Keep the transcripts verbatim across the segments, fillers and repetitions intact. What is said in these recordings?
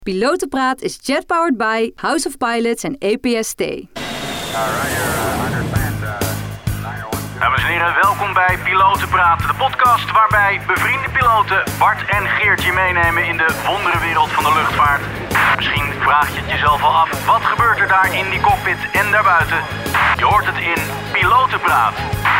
Pilotenpraat is jet-powered by House of Pilots en A P S T. Dames en heren, welkom bij Pilotenpraat, de podcast waarbij bevriende piloten Bart en Geertje meenemen in de wonderenwereld van de luchtvaart. Misschien vraag je het jezelf al af, wat gebeurt er daar in die cockpit en daarbuiten? Je hoort het in Pilotenpraat.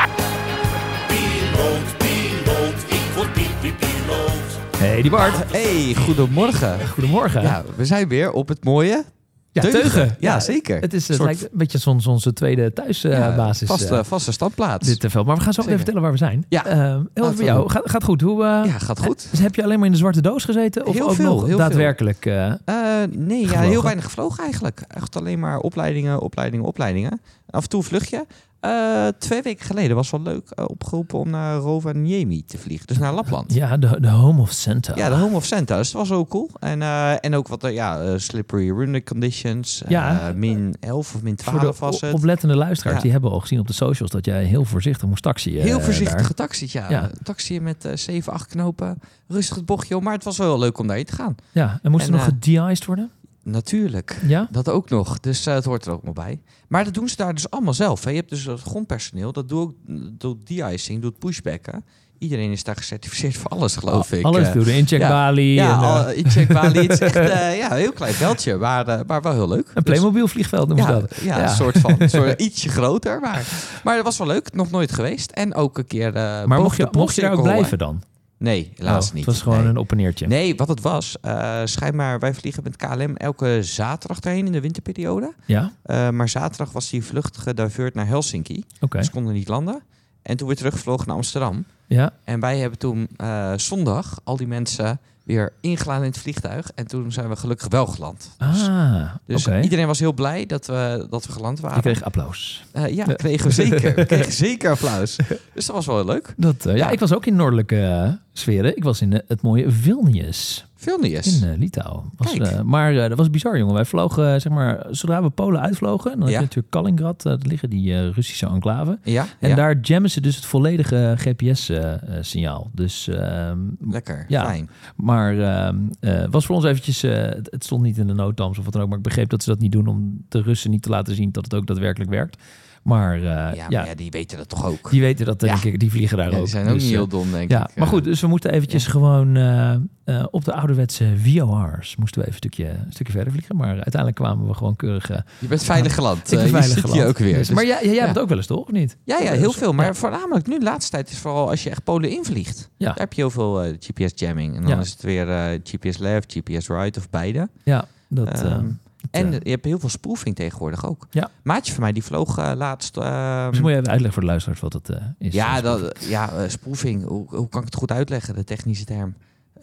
Piloot, piloot, ik word piep, piep, piloot. Hey, die Bart. Hey, goedemorgen. Goedemorgen. Ja, we zijn weer op het mooie Ja, Teugen. Teugen. Ja, ja, zeker. Het, is, het soort... lijkt een beetje zo'n onze tweede thuisbasis. Ja, vaste, uh, vaste standplaats. Dit veld. Maar we gaan zo even vertellen waar we zijn. Ja. Uh, heel voor jou. Gaat, gaat goed. Hoe, uh, ja, gaat goed. He, heb je alleen maar in de zwarte doos gezeten? Of heel ook veel, nog heel daadwerkelijk uh, uh, Nee, ja, heel weinig gevlogen eigenlijk. Echt alleen maar opleidingen, opleidingen, opleidingen. Af en toe een vluchtje. Uh, twee weken geleden was wel leuk uh, opgeroepen om naar Rovaniemi te vliegen. Dus naar Lapland. Ja, de, de home of Santa. Ja, de home of Santa. Dus dat was ook cool. En, uh, en ook wat uh, ja, uh, slippery runway conditions. Ja. Uh, min elf of min twaalf Voor de was het. oplettende luisteraars, ja. die hebben al gezien op de socials dat jij heel voorzichtig moest taxiën. Uh, Heel voorzichtig daar. getaxied, ja. ja. Taxiën met uh, zeven, acht knopen. Rustig het bochtje, maar het was wel heel leuk om daarheen te gaan. Ja, en moest en, er nog uh, gede-iced worden? Natuurlijk. Ja? Dat ook nog. Dus uh, het hoort er ook nog bij. Maar dat doen ze daar dus allemaal zelf. Hè. Je hebt dus het grondpersoneel. Dat doet, doet de-icing, doet pushbacken. Iedereen is daar gecertificeerd voor alles, geloof Al, ik. Alles uh, doen. Incheckbalie. Ja, en, ja uh, al, incheckbalie. Het is echt uh, ja, een heel klein veldje, maar, uh, maar wel heel leuk. Een Playmobil vliegveld noemen ze ja, dat. ja, Ja, een soort van. Een soort ietsje groter. Maar, maar dat was wel leuk. Nog nooit geweest. En ook een keer uh, maar mocht je, mocht je daar ook blijven dan? Nee, helaas oh, niet. Het was gewoon nee. een op- en neertje. Nee, wat het was, uh, schijnbaar, wij vliegen met K L M elke zaterdag erheen in de winterperiode. Ja? Uh, maar zaterdag was die vlucht gedivert naar Helsinki. Oké. Okay. Ze konden niet landen. En toen weer teruggevlogen naar Amsterdam. Ja. En wij hebben toen uh, zondag al die mensen weer ingeladen in het vliegtuig. En toen zijn we gelukkig wel geland. Dus, Ah, dus okay. iedereen was heel blij dat we, dat we geland waren. Je kreeg applaus. Uh, ja, ja, kregen we zeker. We kregen zeker applaus. Dus dat was wel heel leuk. Dat, uh, ja, ja, ik was ook in noordelijke uh, sferen. Ik was in uh, het mooie Vilnius. Vilnius? In uh, Litouwen. Was, uh, maar uh, dat was bizar, jongen. Wij vlogen, uh, zeg maar, zodra we Polen uitvlogen, dan ja. heb je natuurlijk Kaliningrad, uh, liggen die uh, Russische enclave. Ja, en ja. daar jammen ze dus het volledige G P S-signaal. Uh, dus, uh, lekker, ja, fijn. Maar uh, uh, was voor ons eventjes, uh, het, het stond niet in de nooddams of wat dan ook, maar ik begreep dat ze dat niet doen om de Russen niet te laten zien dat het ook daadwerkelijk werkt. Maar, uh, ja, ja, maar ja, die weten dat toch ook. Die weten dat, denk ja. ik. Die vliegen daar ja, ook. Die zijn ook dus, niet heel uh, dom, denk ja, ik. Maar goed, dus we moeten eventjes ja. gewoon uh, uh, op de ouderwetse V O R's moesten we even een stukje, een stukje verder vliegen. Maar uiteindelijk kwamen we gewoon keurig... Uh, je bent veilig geland. Ik ben uh, veilig je geland. je ook weer. Dus, dus, maar jij, jij ja. hebt het ook wel eens, toch? Of niet? Ja, ja, heel dus, veel. Maar ja. voornamelijk nu de laatste tijd is vooral als je echt Polen invliegt. Ja. Daar heb je heel veel uh, G P S jamming. En dan ja. is het weer uh, G P S left, G P S right of beide. Ja, dat... Um, uh, En je hebt heel veel spoofing tegenwoordig ook. Ja. Maatje van mij, die vloog uh, laatst... Uh, dus moet je even uitleggen voor de luisteraars wat het uh, is. Ja, dat, ja uh, spoofing. Hoe, hoe kan ik het goed uitleggen, de technische term?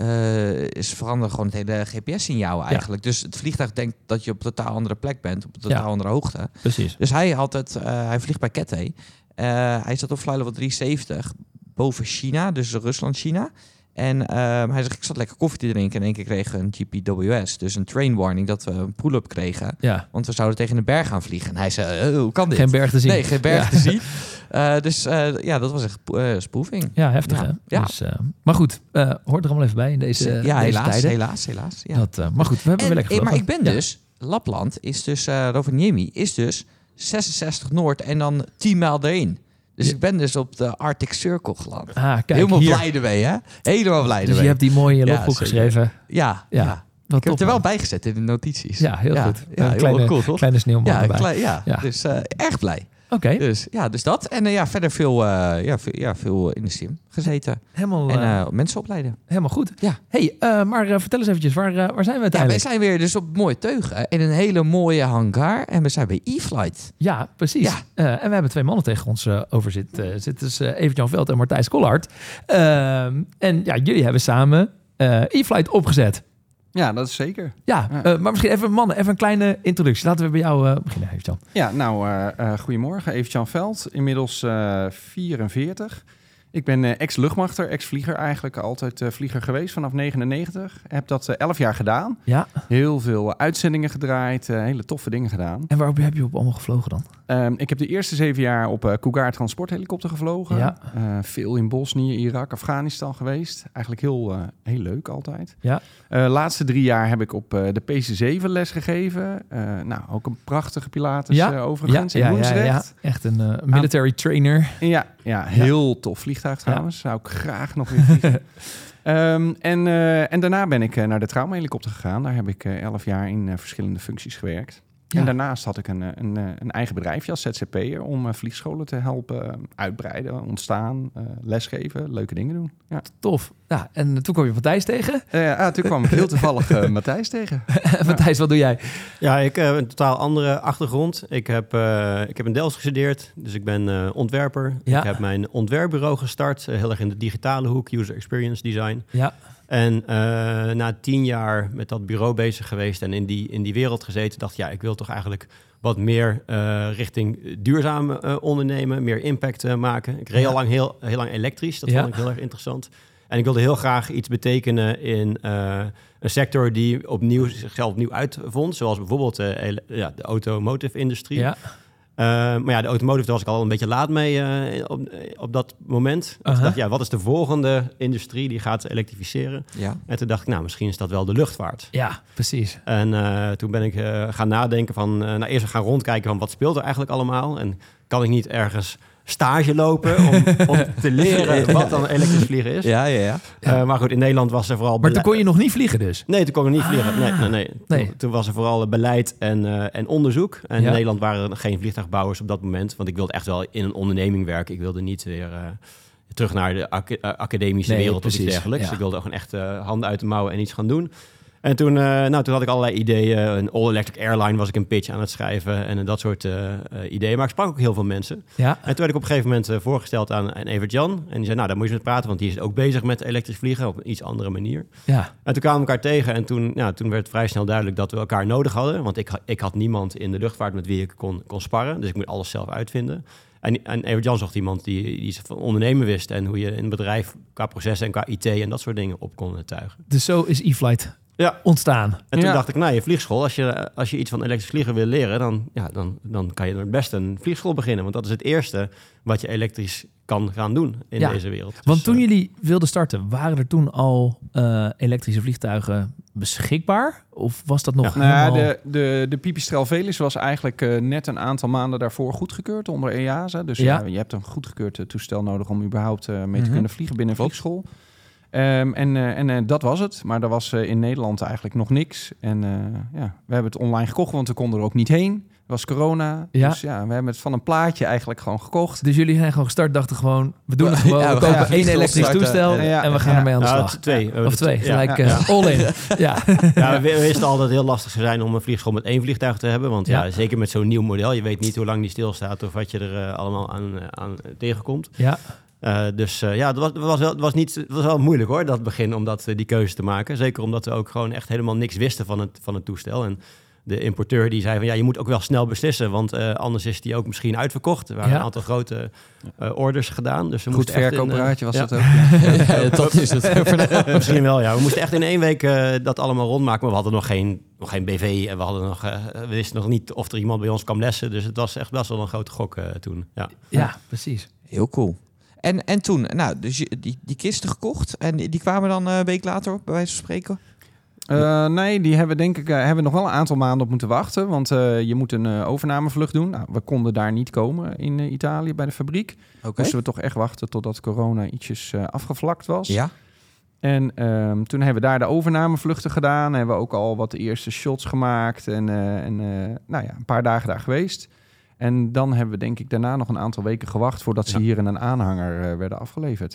Uh, is veranderen gewoon het hele G P S-signaal eigenlijk. Ja. Dus het vliegtuig denkt dat je op een totaal andere plek bent. Op een totaal ja. andere hoogte. Precies. Dus hij had het... Uh, hij vliegt bij Cathay. Uh, hij zat op flight level drieënzeventig boven China. Dus Rusland-China. En uh, hij zegt, ik zat lekker koffie te drinken. En in één keer kregen we een G P W S. Dus een train warning dat we een pull-up kregen. Ja. Want we zouden tegen een berg gaan vliegen. En hij zei, uh, hoe kan dit? Geen berg te zien. Nee, geen berg ja. te zien. Uh, dus uh, ja, dat was echt uh, spoofing. Ja, heftig ja. hè? Ja. Dus, uh, maar goed, uh, hoort er allemaal even bij in deze, ja, deze helaas, tijden. helaas, helaas. Ja. Dat, uh, maar goed, we hebben en, weer lekker Maar gevlogen. ik ben ja. dus, Lapland is dus, uh, Rovaniemi is dus zesenzestig Noord en dan tien mijl erin. Dus ja. ik ben dus op de Arctic Circle geland. Ah, kijk, Helemaal hier. blij ermee, hè? Helemaal blij Dus ermee. je hebt die mooie ja, logboek geschreven. Ja, ja. ja. Wat ik heb top, het er wel man. bij gezet in de notities. Ja, heel ja. goed. Ja, een heel kleine, cool, toch? kleine sneeuwman ja, erbij. Klein, ja. ja, dus uh, erg blij. Oké. Okay. Dus, ja, dus dat. En uh, ja, verder veel, uh, ja, veel, ja, veel in de sim gezeten. Helemaal, en uh, uh, mensen opleiden. Helemaal goed. Ja. Hey, uh, maar uh, vertel eens eventjes, waar, uh, waar zijn we uiteindelijk? Ja, wij zijn weer dus op mooie Teugen. In een hele mooie hangar. En we zijn bij E-Flight. Ja, precies. Ja. Uh, en we hebben twee mannen tegen ons uh, over zitten. Uh, zitten dus uh, Evert-Jan Veld en Martijs Kollard. Uh, en ja, jullie hebben samen uh, E-Flight opgezet. Ja, dat is zeker. Ja, ja. Uh, maar misschien even, mannen, even een kleine introductie. Laten we bij jou uh, beginnen, Evert-Jan. Ja, nou, uh, uh, goedemorgen. Evert-Jan Veld, inmiddels uh, vierenveertig. Ik ben uh, ex-luchtmachter, ex-vlieger eigenlijk. Altijd uh, vlieger geweest vanaf negenennegentig. Heb dat uh, elf jaar gedaan. Ja. Heel veel uitzendingen gedraaid. Uh, hele toffe dingen gedaan. En waarop heb je op allemaal gevlogen dan? Um, ik heb de eerste zeven jaar op uh, Cougar transporthelikopter gevlogen. Ja. Uh, veel in Bosnië, Irak, Afghanistan geweest. Eigenlijk heel, uh, heel leuk altijd. Ja. De uh, laatste drie jaar heb ik op uh, de P C zeven les gegeven. Uh, nou, ook een prachtige Pilatus ja. uh, overigens ja, in ja, Loensdrecht. Ja, ja. Echt een uh, military ah. trainer. Ja, ja, heel ja. tof vliegtuig trouwens. Ja. Zou ik graag nog weer vliegen. um, en, uh, en daarna ben ik uh, naar de traumahelikopter gegaan. Daar heb ik uh, elf jaar in uh, verschillende functies gewerkt. Ja. En daarnaast had ik een, een, een eigen bedrijfje als Z Z P'er om uh, vliegscholen te helpen uitbreiden, ontstaan, uh, lesgeven, leuke dingen doen. Ja. Tof. Ja, en toen kwam je Matthijs tegen? Uh, ah, toen kwam ik heel toevallig uh, Matthijs tegen. Matthijs, ja. Wat doe jij? Ja, ik heb uh, een totaal andere achtergrond. Ik heb, uh, ik heb in Delft gestudeerd, dus ik ben uh, ontwerper. Ja. Ik heb mijn ontwerpbureau gestart, uh, heel erg in de digitale hoek, user experience design. Ja. En uh, na tien jaar met dat bureau bezig geweest en in die, in die wereld gezeten, dacht ik, ja, ik wil toch eigenlijk wat meer uh, richting duurzaam uh, ondernemen, meer impact uh, maken. Ik reed ja. al lang heel, heel lang elektrisch, dat ja. vond ik heel erg interessant. En ik wilde heel graag iets betekenen in uh, een sector die opnieuw zichzelf opnieuw uitvond, zoals bijvoorbeeld uh, ele- ja, de automotive industrie. Ja. Uh, maar ja, de automotive, daar was ik al een beetje laat mee uh, op, op dat moment. Uh-huh. Ik dacht, ja, wat is de volgende industrie die gaat elektrificeren? Ja. En toen dacht ik, nou, misschien is dat wel de luchtvaart. Ja, precies. En uh, toen ben ik uh, gaan nadenken van, uh, nou, eerst gaan rondkijken van wat speelt er eigenlijk allemaal? En kan ik niet ergens stage lopen om, om te leren wat dan elektrisch vliegen is? Ja, ja, ja. Uh, maar goed, in Nederland was er vooral... Maar toen kon je nog niet vliegen dus? Nee, toen kon ik niet ah. vliegen. Nee, nee, nee. nee. Toen, toen was er vooral beleid en, uh, en onderzoek. En ja. in Nederland waren er geen vliegtuigbouwers op dat moment. Want ik wilde echt wel in een onderneming werken. Ik wilde niet weer uh, terug naar de ac- uh, academische nee, wereld precies. of iets dergelijks. Ja. Ik wilde gewoon echt uh, handen uit de mouwen en iets gaan doen. En toen, uh, nou, toen had ik allerlei ideeën. Een all-electric airline was ik een pitch aan het schrijven en uh, dat soort uh, uh, ideeën. Maar ik sprak ook heel veel mensen. Ja. En toen werd ik op een gegeven moment uh, voorgesteld aan, aan Evert-Jan. En die zei, nou, daar moet je eens met praten, want die is ook bezig met elektrisch vliegen op een iets andere manier. Ja. En toen kwamen we elkaar tegen en toen, ja, toen werd vrij snel duidelijk dat we elkaar nodig hadden. Want ik, ik had niemand in de luchtvaart met wie ik kon, kon sparren. Dus ik moet alles zelf uitvinden. En, en Evert-Jan zocht iemand die, die van ondernemen wist en hoe je in een bedrijf qua processen en qua I T en dat soort dingen op kon tuigen. Dus zo is E-Flight ja. ontstaan. En toen ja. dacht ik, nou, je vliegschool, als je, als je iets van elektrisch vliegen wil leren, dan, ja, dan, dan kan je er best een vliegschool beginnen. Want dat is het eerste wat je elektrisch kan gaan doen in ja. deze wereld. Dus, want toen uh, jullie wilden starten, waren er toen al uh, elektrische vliegtuigen beschikbaar? Of was dat nog ja. helemaal... Nou, de, de, de Pipistrel Velis was eigenlijk uh, net een aantal maanden daarvoor goedgekeurd onder E A S A. Dus ja. uh, je hebt een goedgekeurd uh, toestel nodig om überhaupt uh, mee mm-hmm. te kunnen vliegen binnen een vliegschool. Um, en uh, en uh, dat was het. Maar er was uh, in Nederland eigenlijk nog niks. En uh, ja, we hebben het online gekocht, want we konden er ook niet heen. Het was corona. Ja. Dus ja, we hebben het van een plaatje eigenlijk gewoon gekocht. Dus jullie zijn gewoon gestart, dachten gewoon, we doen het gewoon. Ja, we, we kopen één elektrisch toestel ja, ja, en we gaan ja. ermee aan de slag. Ja, twee. Of twee, gelijk ja, ja. Uh, all in. ja. Ja, we, we wisten al dat het heel lastig zou zijn om een vliegschool met één vliegtuig te hebben. Want ja, ja zeker met zo'n nieuw model, je weet niet hoe lang die stilstaat of wat je er uh, allemaal aan, uh, aan tegenkomt. Ja. Uh, dus uh, ja, dat was, was, wel, was, niet, was wel moeilijk hoor, dat begin, om dat, uh, die keuze te maken. Zeker omdat we ook gewoon echt helemaal niks wisten van het, van het toestel. En de importeur die zei van ja, je moet ook wel snel beslissen, want uh, anders is die ook misschien uitverkocht. Er waren ja. een aantal grote uh, orders gedaan. Dus we Goed verkooppraatje was ja. dat ook. Ja. ja, ja, dat is het. Misschien wel, ja. We moesten echt in één week uh, dat allemaal rondmaken, maar we hadden nog geen, nog geen B V en we, hadden nog, uh, we wisten nog niet of er iemand bij ons kwam lessen. Dus het was echt best wel een grote gok uh, toen. Ja. ja, precies. Heel cool. En, en toen, nou, dus je, die, die kisten gekocht en die kwamen dan uh, een week later, bij wijze van spreken? Uh, nee, die hebben denk ik uh, hebben nog wel een aantal maanden op moeten wachten. Want uh, je moet een uh, overnamevlucht doen. Nou, we konden daar niet komen in uh, Italië bij de fabriek. Okay. Moesten we toch echt wachten totdat corona ietsjes uh, afgevlakt was. Ja. En um, toen hebben we daar de overnamevluchten gedaan. Hebben we ook al wat eerste shots gemaakt. En, uh, en uh, nou ja, een paar dagen daar geweest. En dan hebben we denk ik daarna nog een aantal weken gewacht voordat ze ja. hier in een aanhanger uh, werden afgeleverd. Ja.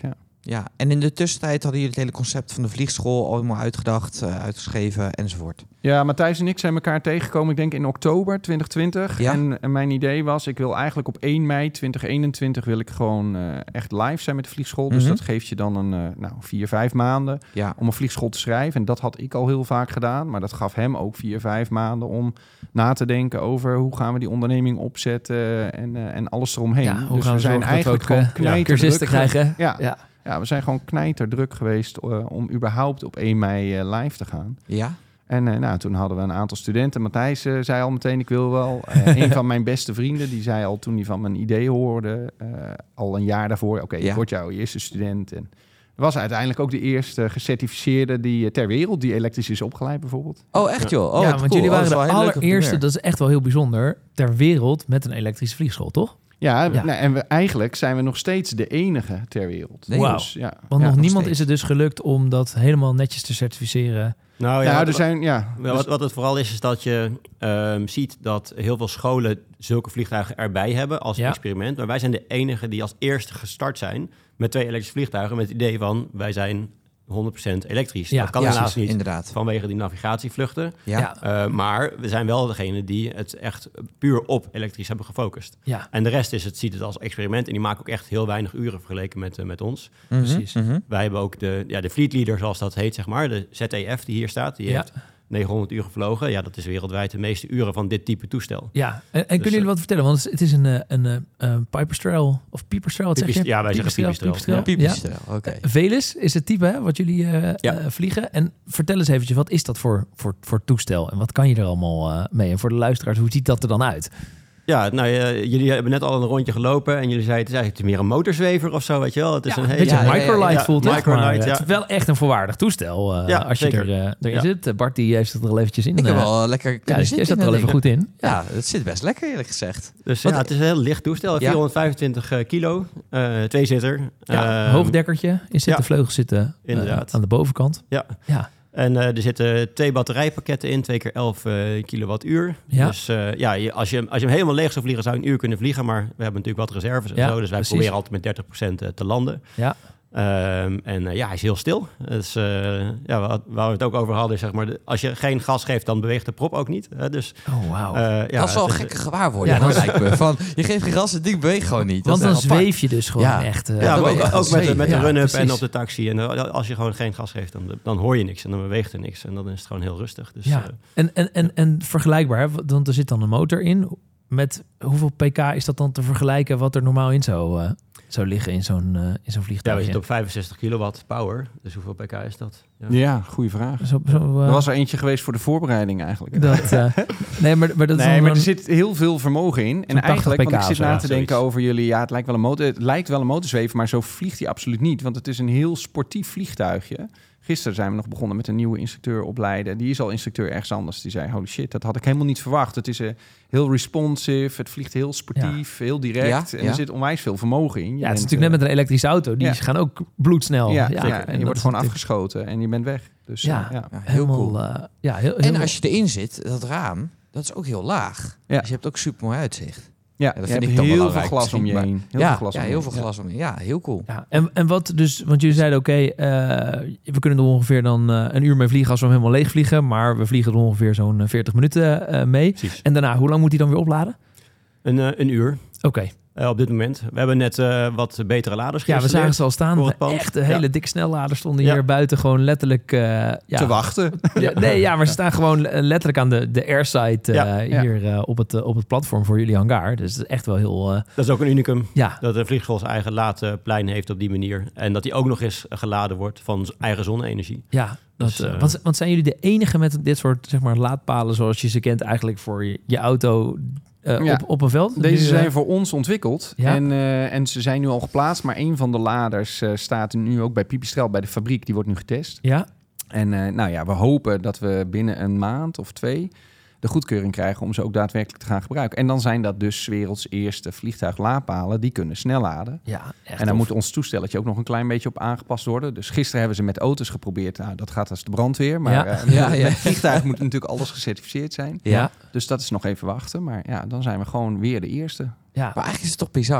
Ja, en in de tussentijd hadden jullie het hele concept van de vliegschool allemaal uitgedacht, uh, uitgeschreven enzovoort. Ja, Matthijs en ik zijn elkaar tegengekomen, ik denk in oktober twintig twintig. Ja. En, en mijn idee was, ik wil eigenlijk op één mei twintig eenentwintig wil ik gewoon uh, echt live zijn met de vliegschool. Mm-hmm. Dus dat geeft je dan een uh, nou, vier, vijf maanden ja. om een vliegschool te schrijven. En dat had ik al heel vaak gedaan, maar dat gaf hem ook vier, vijf maanden om na te denken over hoe gaan we die onderneming opzetten en, uh, en alles eromheen. Ja, hoe dus gaan we zijn eigenlijk gewoon knijterdruk te krijgen. Ja. ja. Ja, we zijn gewoon knijterdruk geweest uh, om überhaupt op één mei uh, live te gaan. Ja. En uh, nou, toen hadden we een aantal studenten. Matthijs uh, zei al meteen, ik wil wel. Uh, een van mijn beste vrienden, die zei al toen hij van mijn idee hoorde, uh, al een jaar daarvoor, oké, okay, ja. ik word jouw eerste student. En was uiteindelijk ook de eerste gecertificeerde die uh, ter wereld die elektrisch is opgeleid bijvoorbeeld. Oh, echt joh? Oh, ja, want cool. jullie waren oh, de allereerste, dat is echt wel heel bijzonder, ter wereld met een elektrische vliegschool, toch? Ja, ja. Nou, en we, eigenlijk zijn we nog steeds de enige ter wereld. Nee, wow. Dus, ja, Want ja, nog niemand steeds. Is het dus gelukt om dat helemaal netjes te certificeren. Nou ja, ja er zijn, ja. Wat, dus, wat het vooral is, is dat je um, ziet dat heel veel scholen zulke vliegtuigen erbij hebben als ja. experiment. Maar wij zijn de enige die als eerste gestart zijn met twee elektrische vliegtuigen met het idee van wij zijn honderd procent elektrisch. Ja, dat kan ja, helaas niet inderdaad. Vanwege die navigatievluchten. Ja. Uh, maar we zijn wel degene die het echt puur op elektrisch hebben gefocust. Ja. En de rest is het, ziet het als experiment. En die maken ook echt heel weinig uren vergeleken met, uh, met ons. Mm-hmm. Precies. Mm-hmm. Wij hebben ook de, ja, de fleet leader, zoals dat heet, zeg maar. De Z E F die hier staat. Die ja. heeft negenhonderd uur gevlogen. Ja, dat is wereldwijd de meeste uren van dit type toestel. Ja, en, en dus, kunnen jullie wat vertellen? Want het is een, een, een, een Pipistrel of Pipistrel, wat zeg je? Ja, wij zeggen Pipistrel. Ja, Pipistrel, ja. oké. Okay. Velis is het type hè, wat jullie uh, ja. uh, vliegen. En vertel eens eventjes, wat is dat voor, voor, voor toestel? En wat kan je er allemaal uh, mee? En voor de luisteraars, hoe ziet dat er dan uit? Ja, nou, uh, jullie hebben net al een rondje gelopen en jullie zeiden het is eigenlijk meer een motorzwever of zo, weet je wel. Het is ja, een hele ja, ja, microlight ja, ja, voelt het, maar ja. het is wel echt een volwaardig toestel uh, ja, als je er, uh, erin ja. zit. Bart die heeft het er al eventjes in. Ik heb wel uh, lekker kunnen ja, zitten. Je zit er al even goed in. Ja, ja, het zit best lekker eerlijk gezegd. Dus Wat, ja, het is een heel licht toestel, ja. vierhonderdvijfentwintig kilo, uh, tweezitter. Ja, uh, hoogdekkertje, in zitten, ja. vleugels zitten uh, aan de bovenkant. Ja. ja. En uh, er zitten twee batterijpakketten in, twee keer elf uh, kilowattuur. Ja. Dus uh, ja, je, als, je, als je hem helemaal leeg zou vliegen, zou je een uur kunnen vliegen. Maar we hebben natuurlijk wat reserves en ja, zo. Dus wij precies. proberen altijd met dertig procent te landen. Ja. Um, en uh, ja, hij is heel stil. Dus, uh, ja, waar, waar we het ook over hadden, zeg maar, de, als je geen gas geeft, dan beweegt de prop ook niet. Uh, dus, oh, wauw. Uh, ja, dat is wel een gekke gewaarwording. Ja, lijkt me. Van, je geeft geen gas, het ding beweegt gewoon niet. Want dan zweef je dus gewoon ja. echt. Uh, ja, maar ook, echt ook met, met de ja, run-up precies. en op de taxi. En uh, als je gewoon geen gas geeft, dan, dan hoor je niks en dan beweegt er niks. En dan is het gewoon heel rustig. Dus, ja. uh, en, en, en, en vergelijkbaar, want er zit dan een motor in. Met hoeveel pk is dat dan te vergelijken wat er normaal in zou... Uh, zou liggen in zo'n, uh, in zo'n vliegtuig. Ja, we zitten op vijfenzestig kilowatt power. Dus hoeveel pk is dat? Ja, ja goede vraag. Zo, zo, uh, er was er eentje geweest voor de voorbereiding eigenlijk. Dat, uh, nee, maar, maar, dat nee, maar er zit heel veel vermogen in. En eigenlijk, want ik zit na te ja, denken zoiets. over jullie... Ja, het lijkt wel een motor, het lijkt wel een motorzweef, maar zo vliegt hij absoluut niet. Want het is een heel sportief vliegtuigje. Gisteren zijn we nog begonnen met een nieuwe instructeur opleiden. Die is al instructeur ergens anders. Die zei, holy shit, dat had ik helemaal niet verwacht. Het is uh, heel responsive, het vliegt heel sportief, ja. heel direct. Ja, en ja. er zit onwijs veel vermogen in. Je ja, het is natuurlijk net met een elektrische auto. Die ja. gaan ook bloedsnel. Ja, ja, ja. En, en je wordt gewoon afgeschoten en je bent weg. Dus ja, ja, ja heel helemaal, cool. Uh, ja, heel, en heel als je erin zit, dat raam, dat is ook heel laag. Ja. Dus je hebt ook super mooi uitzicht. Ja, ja, dat vind ik dan heel veel glas om je heen. Heel ja, veel glas ja, om heel je veel glas om je heen. Ja, heel cool. Ja, en, en wat dus, want jullie zeiden oké, okay, uh, we kunnen er ongeveer dan uh, een uur mee vliegen als we hem helemaal leeg vliegen, maar we vliegen er ongeveer zo'n veertig minuten uh, mee. Precies. En daarna, hoe lang moet hij dan weer opladen? Een, uh, een uur. Oké. Okay. Uh, op dit moment. We hebben net uh, wat betere laders Ja, we zagen ze al staan. Echt een hele ja. dikke snelladers stonden hier ja. buiten gewoon letterlijk... Uh, ja. Te wachten. Ja, nee, ja, maar ze staan gewoon letterlijk aan de, de airside uh, ja. hier uh, op, het, uh, op het platform voor jullie hangar. Dus het is echt wel heel... Uh, dat is ook een unicum. Ja. Dat de vliegschool zijn eigen laadplein heeft op die manier. En dat die ook nog eens geladen wordt van eigen zonne-energie. Ja. Dat, dus, uh, want, want zijn jullie de enige met dit soort zeg maar, laadpalen zoals je ze kent eigenlijk voor je, je auto... Uh, ja. op, op een veld? Deze nu, zijn uh... voor ons ontwikkeld. Ja. En, uh, en ze zijn nu al geplaatst. Maar een van de laders uh, staat nu ook bij Pipistrel, bij de fabriek. Die wordt nu getest. Ja. En uh, nou ja, we hopen dat we binnen een maand of twee de goedkeuring krijgen om ze ook daadwerkelijk te gaan gebruiken. En dan zijn dat dus 's werelds eerste vliegtuiglaadpalen. Die kunnen snel laden. Ja, echt en dan moet ons toestelletje ook nog een klein beetje op aangepast worden. Dus gisteren hebben ze met auto's geprobeerd. Nou, dat gaat als de brandweer. Maar ja. Uh, ja, ja. met vliegtuigen moet natuurlijk alles gecertificeerd zijn. Ja. Dus dat is nog even wachten. Maar ja, dan zijn we gewoon weer de eerste. Ja. Maar eigenlijk is het toch bizar.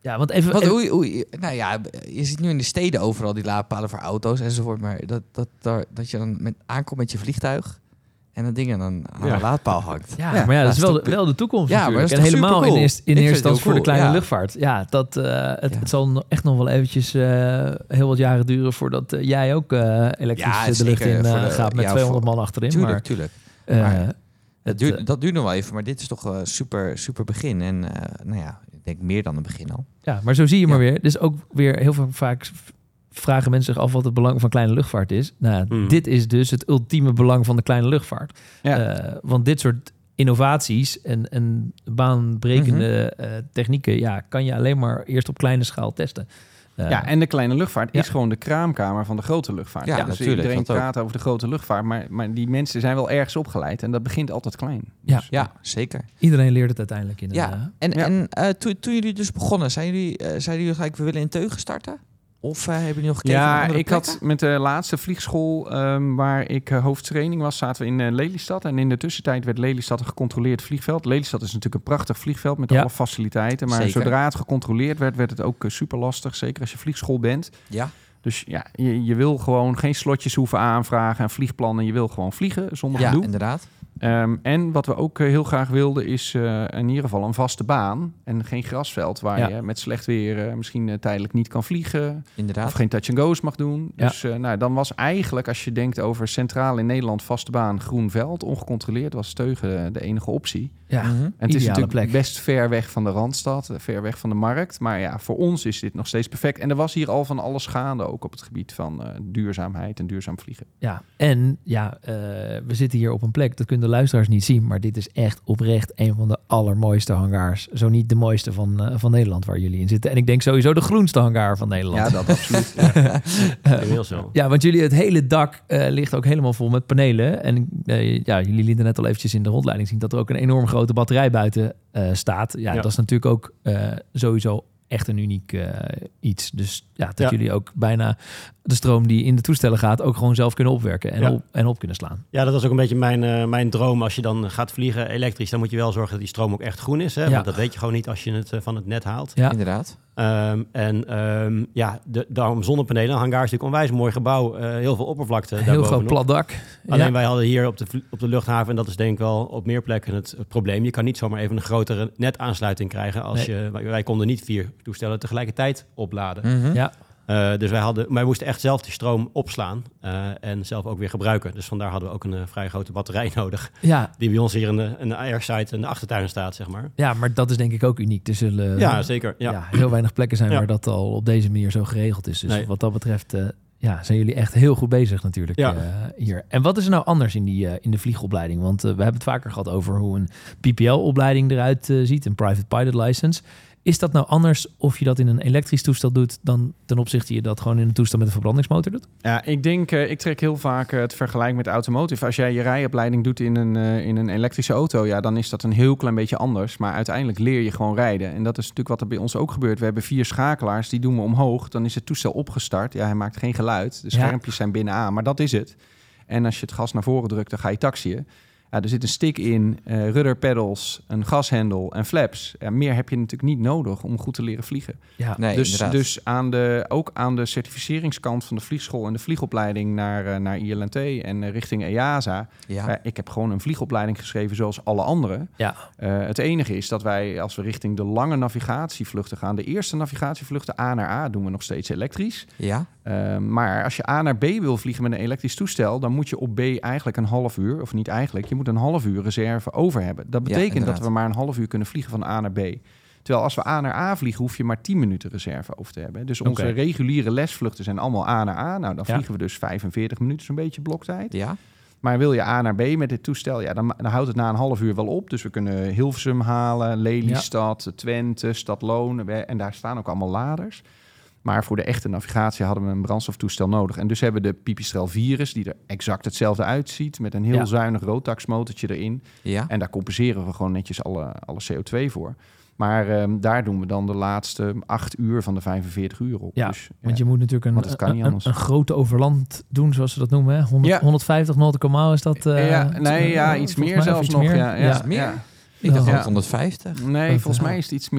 Ja, want even... Want, even... Hoe, hoe, nou ja, je ziet nu in de steden overal die laadpalen voor auto's enzovoort. Maar dat, dat, dat, dat je dan met, aankomt met je vliegtuig... en dat ding dan aan ja. de laadpaal hangt. Ja, ja maar ja, dat is wel, de, wel de toekomst ja, natuurlijk. Maar dat is en helemaal cool. in eerste, in eerste instantie voor cool. de kleine ja. luchtvaart. Ja, dat, uh, het, ja. het zal echt nog wel eventjes uh, heel wat jaren duren... voordat uh, jij ook uh, elektrisch ja, de lucht in uh, de, gaat met ja, tweehonderd voor, man achterin. Tuurlijk, maar, tuurlijk. Uh, maar het, dat, duurt, dat duurt nog wel even, maar dit is toch uh, super, super begin. En uh, nou ja, ik denk meer dan een begin al. Ja, maar zo zie je ja. maar weer. Dus ook weer heel veel vaak... vragen mensen zich af wat het belang van kleine luchtvaart is. Nou, mm. dit is dus het ultieme belang van de kleine luchtvaart. Ja. Uh, want dit soort innovaties en, en baanbrekende mm-hmm. uh, technieken... ja, kan je alleen maar eerst op kleine schaal testen. Uh, ja, en de kleine luchtvaart ja. is gewoon de kraamkamer van de grote luchtvaart. Ja, ja dus natuurlijk. Iedereen praat over de grote luchtvaart, maar, maar die mensen zijn wel ergens opgeleid. En dat begint altijd klein. Ja, dus, ja zeker. Iedereen leert het uiteindelijk in. Ja, een, uh, en, ja. en uh, toen, toen jullie dus begonnen, zijn jullie, uh, zeiden jullie gelijk, we willen in Teugen starten? Of uh, hebben jullie nog gekeken ja, naar andere ik plekken? had met de laatste vliegschool um, waar ik uh, hoofdtraining was, zaten we in uh, Lelystad. En in de tussentijd werd Lelystad een gecontroleerd vliegveld. Lelystad is natuurlijk een prachtig vliegveld met ja. alle faciliteiten. Maar Zeker. zodra het gecontroleerd werd, werd het ook uh, super lastig. Zeker als je vliegschool bent. Ja. Dus ja, je, je wil gewoon geen slotjes hoeven aanvragen en vliegplannen. Je wil gewoon vliegen zonder ja, gedoe. Ja, inderdaad. Um, en wat we ook uh, heel graag wilden is uh, in ieder geval een vaste baan en geen grasveld waar ja. je met slecht weer uh, misschien uh, tijdelijk niet kan vliegen. Inderdaad. Of geen touch and go's mag doen. Ja. Dus uh, nou, dan was eigenlijk, als je denkt over centraal in Nederland vaste baan, groen veld, ongecontroleerd, was Teugen de enige optie. Ja, mm-hmm. En het is natuurlijk plek. best ver weg van de Randstad, ver weg van de markt. Maar ja, voor ons is dit nog steeds perfect. En er was hier al van alles gaande, ook op het gebied van uh, duurzaamheid en duurzaam vliegen. Ja, en ja, uh, we zitten hier op een plek, dat kunnen de luisteraars niet zien, maar dit is echt oprecht een van de allermooiste hangars. Zo niet de mooiste van, uh, van Nederland waar jullie in zitten. En ik denk sowieso de groenste hangar van Nederland. Ja, dat absoluut. ja. Heel zo. Ja, want jullie, het hele dak uh, ligt ook helemaal vol met panelen. En uh, ja, jullie lieten net al eventjes in de rondleiding zien dat er ook een enorm grote batterij buiten uh, staat. Ja, ja, dat is natuurlijk ook uh, sowieso echt een uniek uh, iets. Dus ja, dat ja. jullie ook bijna de stroom die in de toestellen gaat ook gewoon zelf kunnen opwerken en, ja. op, en op kunnen slaan. Ja, dat was ook een beetje mijn, uh, mijn droom. Als je dan gaat vliegen elektrisch, dan moet je wel zorgen dat die stroom ook echt groen is. Hè? Ja. Want dat weet je gewoon niet als je het uh, van het net haalt. Ja, inderdaad. Um, en um, ja, de, daarom zonnepanelen. Een hangar is natuurlijk een onwijs mooi gebouw. Uh, heel veel oppervlakte. Heel groot plat dak. Alleen ja. wij hadden hier op de, op de luchthaven, en dat is denk ik wel op meer plekken het, het probleem. Je kan niet zomaar even een grotere netaansluiting krijgen. Als nee. je, wij, wij konden niet vier toestellen tegelijkertijd opladen. Mm-hmm. Ja. Uh, dus wij, hadden, wij moesten echt zelf die stroom opslaan uh, en zelf ook weer gebruiken. Dus vandaar hadden we ook een uh, vrij grote batterij nodig. Ja. Die bij ons hier in de, in de airside in de achtertuin staat, zeg maar. Ja, maar dat is denk ik ook uniek. Er zullen ja, zeker. Ja. Ja, heel weinig plekken zijn ja. waar dat al op deze manier zo geregeld is. Dus nee. wat dat betreft uh, ja, zijn jullie echt heel goed bezig natuurlijk ja. uh, hier. En wat is er nou anders in, die, uh, in de vliegopleiding? Want uh, we hebben het vaker gehad over hoe een P P L-opleiding eruit uh, ziet. Een Private Pilot License. Is dat nou anders of je dat in een elektrisch toestel doet dan ten opzichte je dat gewoon in een toestel met een verbrandingsmotor doet? Ja, ik denk, uh, ik trek heel vaak uh, het vergelijk met automotive. Als jij je rijopleiding doet in een, uh, in een elektrische auto, ja, dan is dat een heel klein beetje anders. Maar uiteindelijk leer je gewoon rijden. En dat is natuurlijk wat er bij ons ook gebeurt. We hebben vier schakelaars, die doen we omhoog. Dan is het toestel opgestart. Ja, hij maakt geen geluid. De schermpjes ja. zijn binnenaan, maar dat is het. En als je het gas naar voren drukt, dan ga je taxiën. Ja, er zit een stick in, uh, rudder pedals, een gashendel en flaps. Ja, meer heb je natuurlijk niet nodig om goed te leren vliegen. Ja, nee, dus dus aan de, ook aan de certificeringskant van de vliegschool en de vliegopleiding naar, uh, naar I L N T en uh, richting E A S A. Ja. Uh, ik heb gewoon een vliegopleiding geschreven zoals alle anderen. Ja. Uh, het enige is dat wij, als we richting de lange navigatievluchten gaan, de eerste navigatievluchten A naar A doen we nog steeds elektrisch. Ja. Uh, maar als je A naar B wil vliegen met een elektrisch toestel, dan moet je op B eigenlijk een half uur, of niet eigenlijk, je moet een half uur reserve over hebben. Dat betekent ja, dat we maar een half uur kunnen vliegen van A naar B. Terwijl als we A naar A vliegen, hoef je maar tien minuten reserve over te hebben. Dus onze okay. reguliere lesvluchten zijn allemaal A naar A. Nou, dan vliegen ja. we dus vijfenveertig minuten zo'n beetje bloktijd. Ja. Maar wil je A naar B met dit toestel, ja, dan, dan houdt het na een half uur wel op. Dus we kunnen Hilversum halen, Lelystad, ja. Twente, Stadloon. En daar staan ook allemaal laders. Maar voor de echte navigatie hadden we een brandstoftoestel nodig. En dus hebben we de Pipistrel Virus, die er exact hetzelfde uitziet, met een heel ja. zuinig rotaxmotortje erin. Ja. En daar compenseren we gewoon netjes alle, alle C O twee voor. Maar um, daar doen we dan de laatste acht uur van de vijfenveertig uur op. Ja, dus, want ja. je moet natuurlijk een, een, een, een grote overland doen, zoals ze dat noemen. Hè? honderd, ja. honderdvijftig nautical mile is dat? Uh, ja, nee, ja, iets meer zelfs iets nog. Meer. Ja, ja, iets meer? Ja. Ik dacht ja. honderdvijftig. Nee, volgens mij is het iets meer.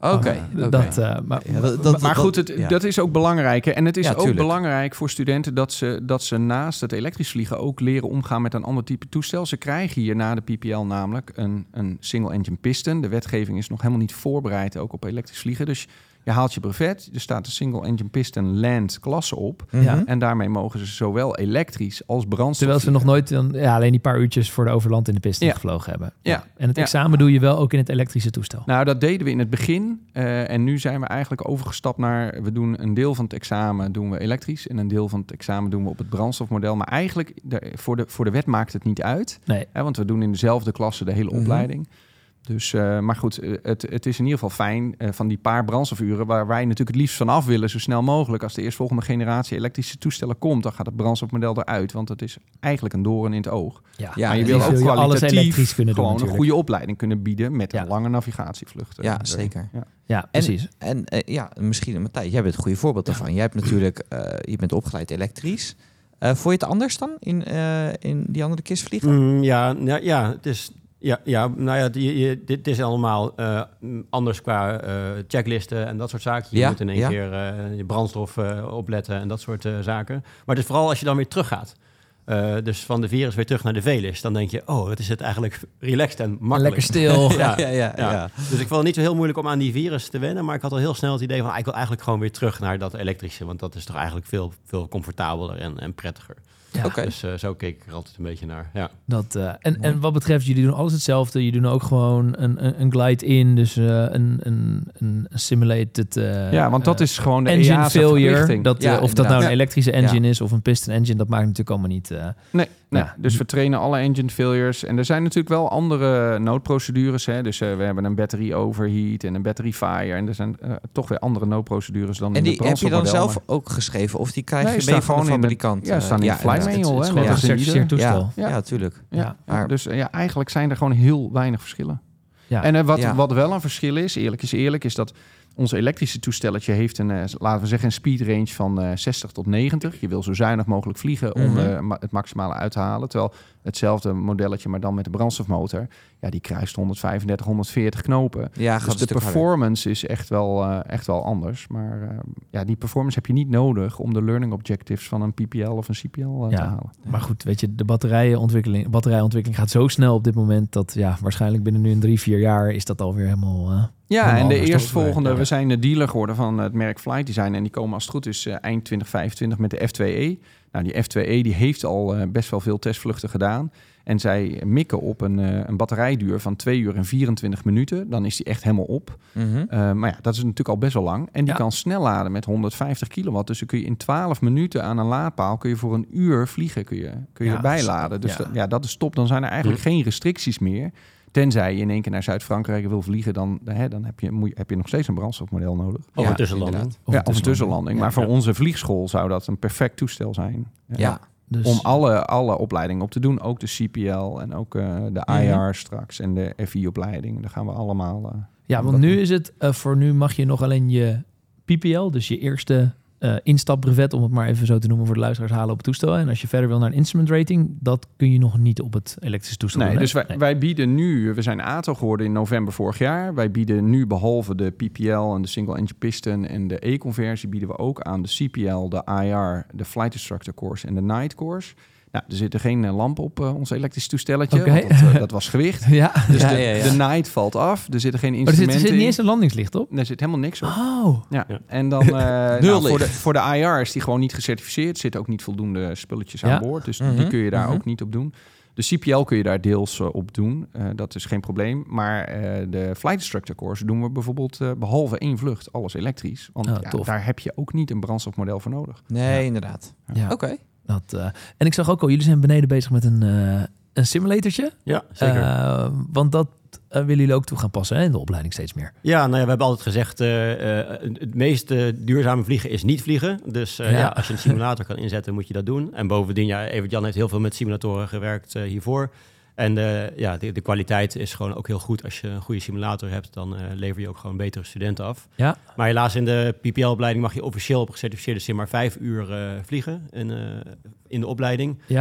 Oké. Okay, uh, okay. uh, maar, ja, dat, dat, maar goed, het, ja. dat is ook belangrijk. Hè? En het is ja, ook tuurlijk. belangrijk voor studenten dat ze, dat ze naast het elektrisch vliegen ook leren omgaan met een ander type toestel. Ze krijgen hier na de P P L namelijk een, een single engine piston. De wetgeving is nog helemaal niet voorbereid ook op elektrisch vliegen. Dus je haalt je brevet, er staat een single engine piston land klasse op. Mm-hmm. En daarmee mogen ze zowel elektrisch als brandstof Terwijl ze vliegen. nog nooit een, ja, alleen die paar uurtjes voor de overland in de piston ja. gevlogen hebben. Ja. Ja. En het ja. examen doe je wel ook in het elektrische toestel. Nou, dat deden we in het begin. Uh, en nu zijn we eigenlijk overgestapt naar... We doen een deel van het examen doen we elektrisch. En een deel van het examen doen we op het brandstofmodel. Maar eigenlijk, de, voor, de, voor de wet maakt het niet uit. Nee. Hè, want we doen in dezelfde klasse de hele mm-hmm. opleiding. Dus, uh, maar goed, het, het is in ieder geval fijn uh, van die paar brandstofuren... waar wij natuurlijk het liefst vanaf willen, zo snel mogelijk. Als de eerstvolgende generatie elektrische toestellen komt... dan gaat het brandstofmodel eruit, want het is eigenlijk een doorn in het oog. Ja, ja maar je wil ook je alles elektrisch kunnen gewoon doen, een goede opleiding kunnen bieden... met ja. een lange navigatievlucht. Ja, zeker. Ja, ja precies. En, en uh, ja, misschien, Matthijs, jij bent een goede voorbeeld daarvan. Ja. Jij hebt natuurlijk, uh, je bent opgeleid elektrisch. Uh, vond je het anders dan in, uh, in die andere kist vliegen? Mm, ja, ja, ja, het is... Ja, ja, nou ja, die, je, dit is allemaal uh, anders qua uh, checklisten en dat soort zaken. Je ja, moet in één ja. keer uh, je brandstof uh, opletten en dat soort uh, zaken. Maar het is vooral als je dan weer teruggaat. Uh, dus van de Virus weer terug naar de Velis. Dan denk je, oh, het is het eigenlijk relaxed en makkelijk. Lekker stil. ja, ja, ja, ja, ja. Dus ik vond het niet zo heel moeilijk om aan die Virus te wennen. Maar ik had al heel snel het idee van, ah, ik wil eigenlijk gewoon weer terug naar dat elektrische. Want dat is toch eigenlijk veel, veel comfortabeler en, en prettiger. Ja. Okay. Dus uh, zo keek ik er altijd een beetje naar. Ja. Dat, uh, en, en wat betreft, jullie doen alles hetzelfde. Je doet ook gewoon een, een, een glide-in, dus uh, een, een, een simulated uh, ja, want dat is gewoon de engine E A S A failure. Dat, ja, uh, of dat nou een ja. elektrische engine ja. is of een piston engine, dat maakt natuurlijk allemaal niet... Uh, nee, nee. Ja. Dus we trainen alle engine failures. En er zijn natuurlijk wel andere noodprocedures. Hè? Dus uh, we hebben een battery overheat en een battery fire. En er zijn uh, toch weer andere noodprocedures dan en die in de heb je dan zelf maar... ook geschreven? Of die krijg nee, je mee van de fabrikant? De, ja, staan in ja, de flight manual. Het is gewoon ja. een gecertificeerd toestel. Ja, ja, tuurlijk. Ja, ja. Maar, dus uh, ja, eigenlijk zijn er gewoon heel weinig verschillen. Ja. En uh, wat, ja. wat wel een verschil is, eerlijk is eerlijk, is dat ons elektrische toestelletje heeft een, uh, laten we zeggen, een speed range van uh, zestig tot negentig. Je wil zo zuinig mogelijk vliegen om mm-hmm. uh, ma- het maximale uit te halen. Terwijl hetzelfde modelletje, maar dan met de brandstofmotor, ja, die kruist honderdvijfendertig, honderdveertig knopen. Ja, dus de performance harder. is echt wel, uh, echt wel anders. Maar uh, ja, die performance heb je niet nodig om de learning objectives van een P P L of een C P L uh, ja, te halen. Maar goed, weet je, de batterijontwikkeling, batterijontwikkeling gaat zo snel op dit moment dat ja, waarschijnlijk binnen nu een drie, vier jaar is dat alweer helemaal... Uh, Ja, en de eerstvolgende, ja. we zijn de dealer geworden van het merk Flight Design. En die komen als het goed is uh, eind twintig vijfentwintig met de F twee E. Nou, die F twee E die heeft al uh, best wel veel testvluchten gedaan. En zij mikken op een, uh, een batterijduur van twee uur en vierentwintig minuten. Dan is die echt helemaal op. Mm-hmm. Uh, maar ja, dat is natuurlijk al best wel lang. En die ja. kan snel laden met honderdvijftig kilowatt. Dus dan kun je in twaalf minuten aan een laadpaal... kun je voor een uur vliegen kun je, kun je ja, bijladen. Dus ja. Dat, ja, dat is top. Dan zijn er eigenlijk mm. geen restricties meer... Tenzij je in één keer naar Zuid-Frankrijk wil vliegen... dan, hè, dan heb, je, moet je, heb je nog steeds een brandstofmodel nodig. Of ja, een tussenlanding. Of, ja, of een tussenlanding. Ja, maar voor ja. onze vliegschool zou dat een perfect toestel zijn. Ja, ja. Dus, om alle, alle opleidingen op te doen. Ook de C P L en ook uh, de I R mm-hmm. straks. En de F I-opleiding. Daar gaan we allemaal... Uh, ja, want nu doen. is het... Uh, voor nu mag je nog alleen je P P L... dus je eerste... Uh, instapbrevet, om het maar even zo te noemen voor de luisteraars, halen op het toestel. En als je verder wil naar een instrument rating, dat kun je nog niet op het elektrische toestel. Nee, doen, dus wij, nee. wij bieden nu, we zijn A T O geworden in november vorig jaar. Wij bieden nu behalve de P P L en de single engine piston en de E-conversie, bieden we ook aan de C P L, de I R, de Flight Instructor course en de Night course. Nou, er zit er geen uh, lamp op uh, ons elektrisch toestelletje, okay. want dat, uh, dat was gewicht. ja. Dus ja, de, ja, ja. de night valt af, er zitten geen Maar instrumenten er zit, er zit niet eens een landingslicht op? Er zit helemaal niks op. Oh. Ja. Ja. En dan uh, nou, voor, de, voor de I R is die gewoon niet gecertificeerd. Er zitten ook niet voldoende spulletjes Ja. aan boord, dus Mm-hmm. die kun je daar Mm-hmm. ook niet op doen. De C P L kun je daar deels uh, op doen, uh, dat is geen probleem. Maar uh, de Flight Instructor course doen we bijvoorbeeld uh, behalve één vlucht, alles elektrisch. Want Oh, ja, daar heb je ook niet een brandstofmodel voor nodig. Nee, ja. inderdaad. Ja. Oké. Okay. Dat, uh, en ik zag ook al, jullie zijn beneden bezig met een, uh, een simulatortje. Ja, zeker. Uh, want dat uh, willen jullie ook toe gaan passen hè, in de opleiding steeds meer. Ja, nou ja, we hebben altijd gezegd, uh, uh, het meest uh, duurzame vliegen is niet vliegen. Dus uh, ja. Ja, als je een simulator kan inzetten, moet je dat doen. En bovendien, ja, Evert-Jan heeft heel veel met simulatoren gewerkt uh, hiervoor. En uh, ja, de, de kwaliteit is gewoon ook heel goed. Als je een goede simulator hebt, dan uh, lever je ook gewoon betere studenten af. Ja. Maar helaas in de P P L-opleiding mag je officieel op gecertificeerde sim maar vijf uur uh, vliegen in, uh, in de opleiding. Ja.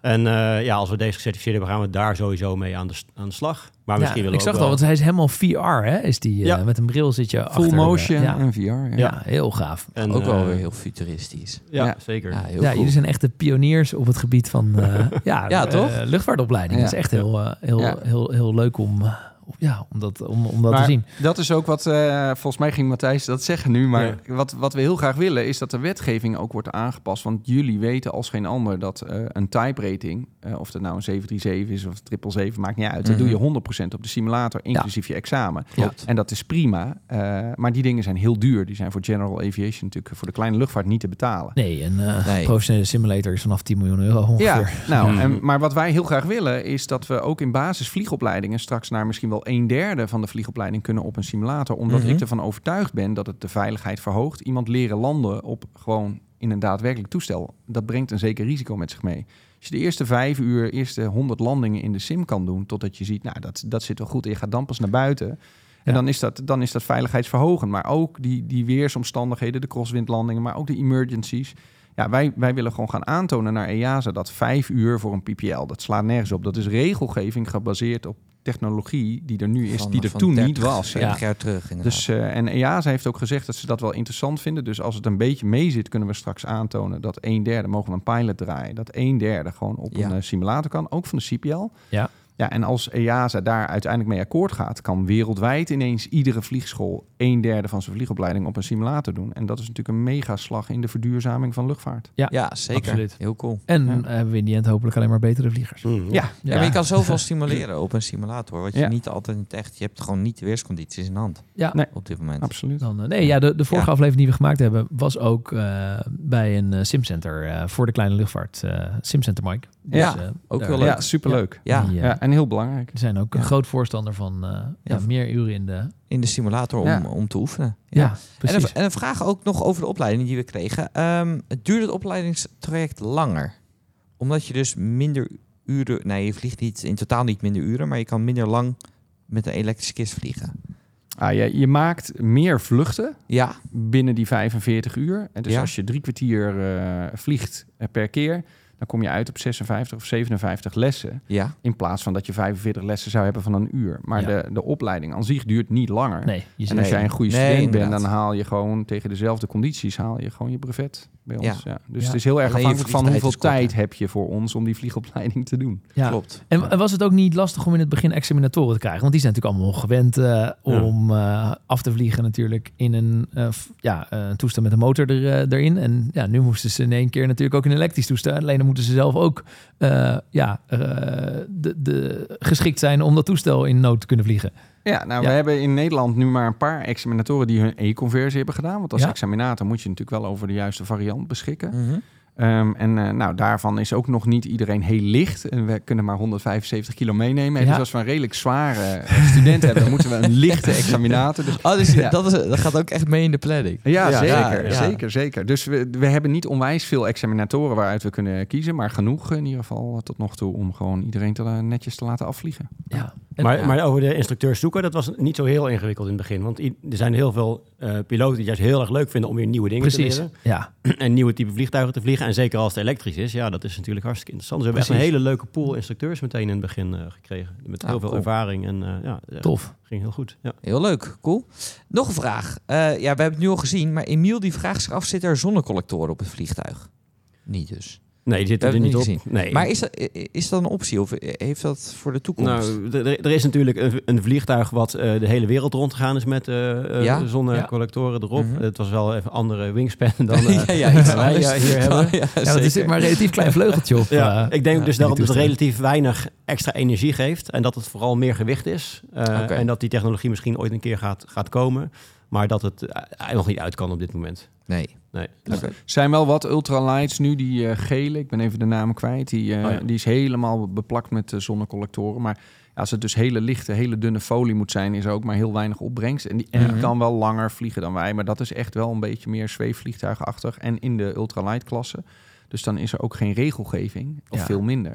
En uh, ja, als we deze gecertificeerd hebben, gaan we daar sowieso mee aan de, aan de slag. Maar misschien ja, willen ik we zag wel, want hij is helemaal V R, hè? Is die uh, ja. met een bril zit je full achter. motion ja. en V R. Ja, ja heel gaaf. En ook uh, wel weer heel futuristisch. Ja, ja. zeker. Ja, heel ja cool. jullie zijn echt de pioniers op het gebied van uh, ja, ja, uh, toch? luchtvaartopleiding. Ja. Dat is echt heel, uh, heel, ja. heel, heel, heel leuk om... Uh, Ja, om dat, om, om dat maar te zien. Dat is ook wat, uh, volgens mij ging Matthijs dat zeggen nu, maar ja. wat, wat we heel graag willen is dat de wetgeving ook wordt aangepast. Want jullie weten als geen ander dat uh, een type rating, uh, of dat nou een zeven drie zeven is of een triple zeven, maakt niet uit. Mm-hmm. Dat doe je honderd procent op de simulator, inclusief ja. je examen. Klopt. En dat is prima, uh, maar die dingen zijn heel duur. Die zijn voor general aviation natuurlijk voor de kleine luchtvaart niet te betalen. Nee, een uh, nee. professionele simulator is vanaf tien miljoen euro ongeveer. Ja, nou, mm. en, maar wat wij heel graag willen is dat we ook in basisvliegopleidingen straks naar misschien wel een derde van de vliegopleiding kunnen op een simulator. Omdat mm-hmm. ik ervan overtuigd ben dat het de veiligheid verhoogt. Iemand leren landen op gewoon in een daadwerkelijk toestel. Dat brengt een zeker risico met zich mee. Als je de eerste vijf uur, eerste honderd landingen in de sim kan doen, totdat je ziet, nou, dat, dat zit wel goed en je gaat dan pas naar buiten. En ja. dan, is dat, dan is dat veiligheidsverhogend. Maar ook die, die weersomstandigheden, de crosswindlandingen, maar ook de emergencies. Ja, wij, wij willen gewoon gaan aantonen naar E A S A dat vijf uur voor een P P L, dat slaat nergens op. Dat is regelgeving gebaseerd op technologie die er nu is, van, die er toen dertig, niet was. dertig jaar terug, dus, uh, en E A S A heeft ook gezegd dat ze dat wel interessant vinden. Dus als het een beetje mee zit, kunnen we straks aantonen dat een derde, mogen we een pilot draaien, dat een derde gewoon op ja. een uh, simulator kan, ook van de C P L. Ja. Ja, en als E A S A daar uiteindelijk mee akkoord gaat, kan wereldwijd ineens iedere vliegschool een derde van zijn vliegopleiding op een simulator doen. En dat is natuurlijk een megaslag in de verduurzaming van luchtvaart. Ja, ja zeker. Absoluut. Heel cool. En ja. hebben we in die end hopelijk alleen maar betere vliegers. Mm, ja. Ja. ja, maar je kan zoveel simuleren op een simulator, wat je ja. niet altijd in het echt, je hebt gewoon niet de weerscondities in de hand. Ja, nee. Op dit moment. Absoluut. Dan, nee, ja, de, de vorige ja. aflevering die we gemaakt hebben was ook uh, bij een uh, simcenter uh, voor de kleine luchtvaart. Uh, Simcenter Mike. Dus, ja, uh, ook daar, wel leuk. Ja, superleuk. Ja. Ja. Ja. ja, en heel belangrijk. We zijn ook ja. een groot voorstander van uh, ja, ja, meer uren in de... In de simulator om, ja. om te oefenen. Ja, ja precies. En een, en een vraag ook nog over de opleiding die we kregen. Um, duurt het opleidingstraject langer? Omdat je dus minder uren... Nee, je vliegt niet in totaal niet minder uren, maar je kan minder lang met een elektrische kist vliegen. Ah, je, je maakt meer vluchten ja. binnen die vijfenveertig uur. En dus ja. als je drie kwartier uh, vliegt uh, per keer, dan kom je uit op zesenvijftig of zevenenvijftig lessen. Ja. In plaats van dat je vijfenveertig lessen zou hebben van een uur. Maar ja. de, de opleiding aan zich duurt niet langer. Nee, je en als jij een goede nee, student inderdaad. bent, dan haal je gewoon tegen dezelfde condities haal je gewoon je brevet bij ons. Ja. Ja. Dus ja. het is heel erg Alleen afhankelijk van hoeveel tijd korter. heb je voor ons om die vliegopleiding te doen. Ja. Klopt. En, en was het ook niet lastig om in het begin examinatoren te krijgen? Want die zijn natuurlijk allemaal gewend uh, om uh, af te vliegen natuurlijk in een, uh, f- ja, uh, een toestel met een motor er, uh, erin. En ja, nu moesten ze in één keer natuurlijk ook in een elektrisch toestel. Alleen dan moeten ze zelf ook uh, ja, uh, de, de, geschikt zijn om dat toestel in nood te kunnen vliegen. Ja, nou, ja. we hebben in Nederland nu maar een paar examinatoren die hun e-conversie hebben gedaan. Want als ja. examinator moet je natuurlijk wel over de juiste variant beschikken. Mm-hmm. Um, en uh, nou, daarvan is ook nog niet iedereen heel licht. En we kunnen maar honderdvijfenzeventig kilo meenemen. En ja. dus als we een redelijk zware uh, student hebben, dan moeten we een lichte examinator. Dus, oh, dus ja. dat, is, dat gaat ook echt mee in de planning. Ja, ja zeker, ja, ja. zeker, zeker. Dus we, we hebben niet onwijs veel examinatoren waaruit we kunnen kiezen. Maar genoeg in ieder geval tot nog toe om gewoon iedereen te, uh, netjes te laten afvliegen. Ja. En, maar, ja. maar over de instructeurs zoeken, dat was niet zo heel ingewikkeld in het begin. Want er zijn heel veel uh, piloten die juist heel erg leuk vinden om weer nieuwe dingen Precies. te leren. Ja. En nieuwe type vliegtuigen te vliegen. En zeker als het elektrisch is, ja, dat is natuurlijk hartstikke interessant. Dus we hebben echt een hele leuke pool instructeurs meteen in het begin uh, gekregen. Met heel ah, veel cool. ervaring. En uh, ja, tof. Ging heel goed. Ja. Heel leuk, cool. Nog een vraag. Uh, ja, we hebben het nu al gezien, maar Emiel die vraagt zich af, zitten er zonnecollectoren op het vliegtuig? Niet dus. Nee, die zitten er niet op. Gezien. Nee. Maar is dat, is dat een optie of heeft dat voor de toekomst? Nou, er, er is natuurlijk een, een vliegtuig wat uh, de hele wereld rondgegaan is met uh, ja? zonnecollectoren ja. erop. Mm-hmm. Het was wel even andere wingspan dan uh, ja, ja, iets wij uh, hier hebben. Ja, ja, ja, er zit maar een relatief klein vleugeltje op. Ja, uh, ik denk ja, dus dat het relatief weinig extra energie geeft en dat het vooral meer gewicht is. Uh, okay. En dat die technologie misschien ooit een keer gaat, gaat komen, maar dat het uh, nog niet uit kan op dit moment. Nee. Nee. Dus okay. Er zijn wel wat ultralights nu, die uh, gele, ik ben even de naam kwijt, die, uh, oh ja. die is helemaal beplakt met uh, zonnecollectoren. Maar ja, als het dus hele lichte, hele dunne folie moet zijn, is er ook maar heel weinig opbrengst. En die, en die mm-hmm. kan wel langer vliegen dan wij, maar dat is echt wel een beetje meer zweefvliegtuigachtig en in de ultralight klasse. Dus dan is er ook geen regelgeving, of ja. veel minder.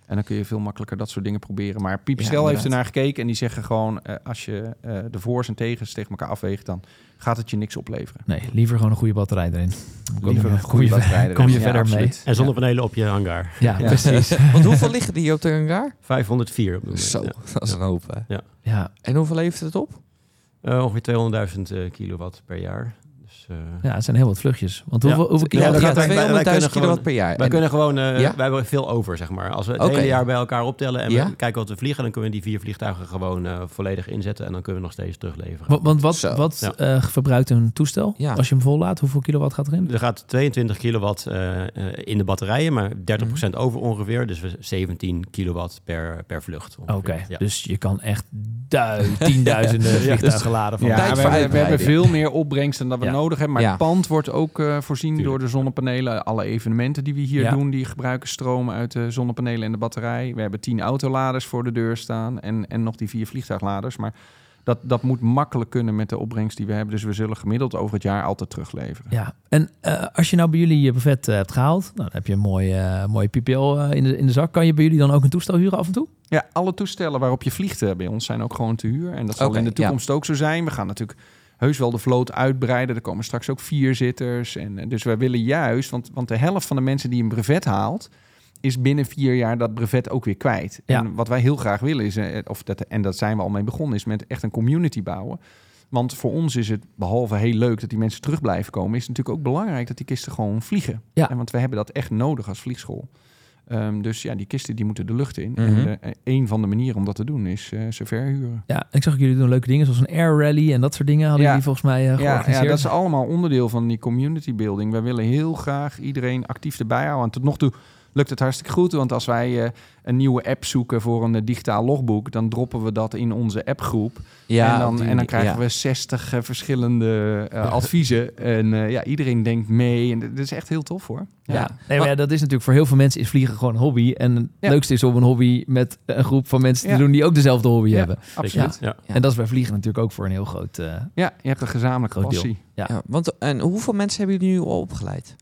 En dan kun je veel makkelijker dat soort dingen proberen. Maar Pipistrel ja, heeft ernaar gekeken en die zeggen gewoon... Uh, als je uh, de voor's en tegens tegen elkaar afweegt... dan gaat het je niks opleveren. Nee, liever gewoon een goede batterij erin. Liever een goede batterij erin. Kom je ja, verder absoluut. mee. En zonnepanelen ja. op je hangar. Ja, ja. precies. Want hoeveel liggen die op de hangar? vijfhonderdvier op de Zo, ja. dat is een hoop. Hè? Ja. Ja. En hoeveel levert het op? Uh, ongeveer tweehonderdduizend uh, kilowatt per jaar. Dus, uh... ja, het zijn heel wat vluchtjes. Want hoeveel, ja. hoeveel kilowatt ja, gaat er? tweehonderdduizend kilowatt per jaar. Wij en... kunnen gewoon, uh, ja? wij hebben veel over, zeg maar. Als we het okay. hele jaar bij elkaar optellen en ja? we kijken wat we vliegen, dan kunnen we die vier vliegtuigen gewoon uh, volledig inzetten en dan kunnen we nog steeds terugleveren. Want, want wat, wat ja. uh, verbruikt een toestel ja. als je hem vollaat? Hoeveel kilowatt gaat erin? Er gaat tweeëntwintig kilowatt uh, uh, in de batterijen, maar dertig procent mm. over ongeveer. Dus zeventien kilowatt per, per vlucht. Oké, okay. ja. dus je kan echt du- tienduizenden vliegtuigen ja, dus, laden. Van ja, we, hebben, we hebben veel meer opbrengst dan dat we ja. nodig hebben, maar ja. het pand wordt ook uh, voorzien Tuurlijk. door de zonnepanelen. Alle evenementen die we hier ja. doen, die gebruiken stroom uit de zonnepanelen en de batterij. We hebben tien autoladers voor de deur staan en, en nog die vier vliegtuigladers. Maar dat, dat moet makkelijk kunnen met de opbrengst die we hebben. Dus we zullen gemiddeld over het jaar altijd terugleveren. Ja, en uh, als je nou bij jullie je buffet uh, hebt gehaald, nou, dan heb je een mooie, uh, mooie P P L uh, in, de, in de zak. Kan je bij jullie dan ook een toestel huren af en toe? Ja, alle toestellen waarop je vliegt uh, bij ons zijn ook gewoon te huur. En dat zal okay, in de toekomst ja. ook zo zijn. We gaan natuurlijk heus wel de vloot uitbreiden. Er komen straks ook vierzitters. En, dus wij willen juist, want, want de helft van de mensen die een brevet haalt, is binnen vier jaar dat brevet ook weer kwijt. Ja. En wat wij heel graag willen is, of dat, en dat zijn we al mee begonnen, is met echt een community bouwen. Want voor ons is het, behalve heel leuk dat die mensen terug blijven komen, is het natuurlijk ook belangrijk dat die kisten gewoon vliegen. Ja. En want we hebben dat echt nodig als vliegschool. Um, dus ja, die kisten die moeten de lucht in. Mm-hmm. En uh, een van de manieren om dat te doen is uh, ze verhuren. Ja, ik zag jullie doen leuke dingen, zoals een air rally en dat soort dingen hadden ja. jullie volgens mij uh, georganiseerd. Ja, ja, dat is allemaal onderdeel van die community building. Wij willen heel graag iedereen actief erbij houden. En tot nog toe lukt het hartstikke goed. Want als wij uh, een nieuwe app zoeken voor een uh, digitaal logboek, dan droppen we dat in onze appgroep. Ja, en, dan, die, en dan krijgen ja. we zestig uh, verschillende uh, adviezen. En uh, ja, iedereen denkt mee. En dat is echt heel tof hoor. Ja, ja. Nee, maar ja, dat is natuurlijk voor heel veel mensen is vliegen gewoon een hobby. En het ja. leukste is om een hobby met een groep van mensen ja. te doen die ook dezelfde hobby ja, hebben. Absoluut. Ja. Ja. En dat is bij vliegen natuurlijk ook voor een heel groot uh, ja, je hebt een gezamenlijke passie. Ja. Ja, want en hoeveel mensen hebben jullie nu al opgeleid?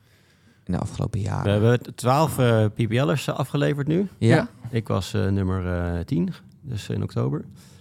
In de afgelopen jaren. We hebben twaalf uh, P P L'ers afgeleverd nu. Ja. ja. Ik was uh, nummer uh, tien, dus in oktober.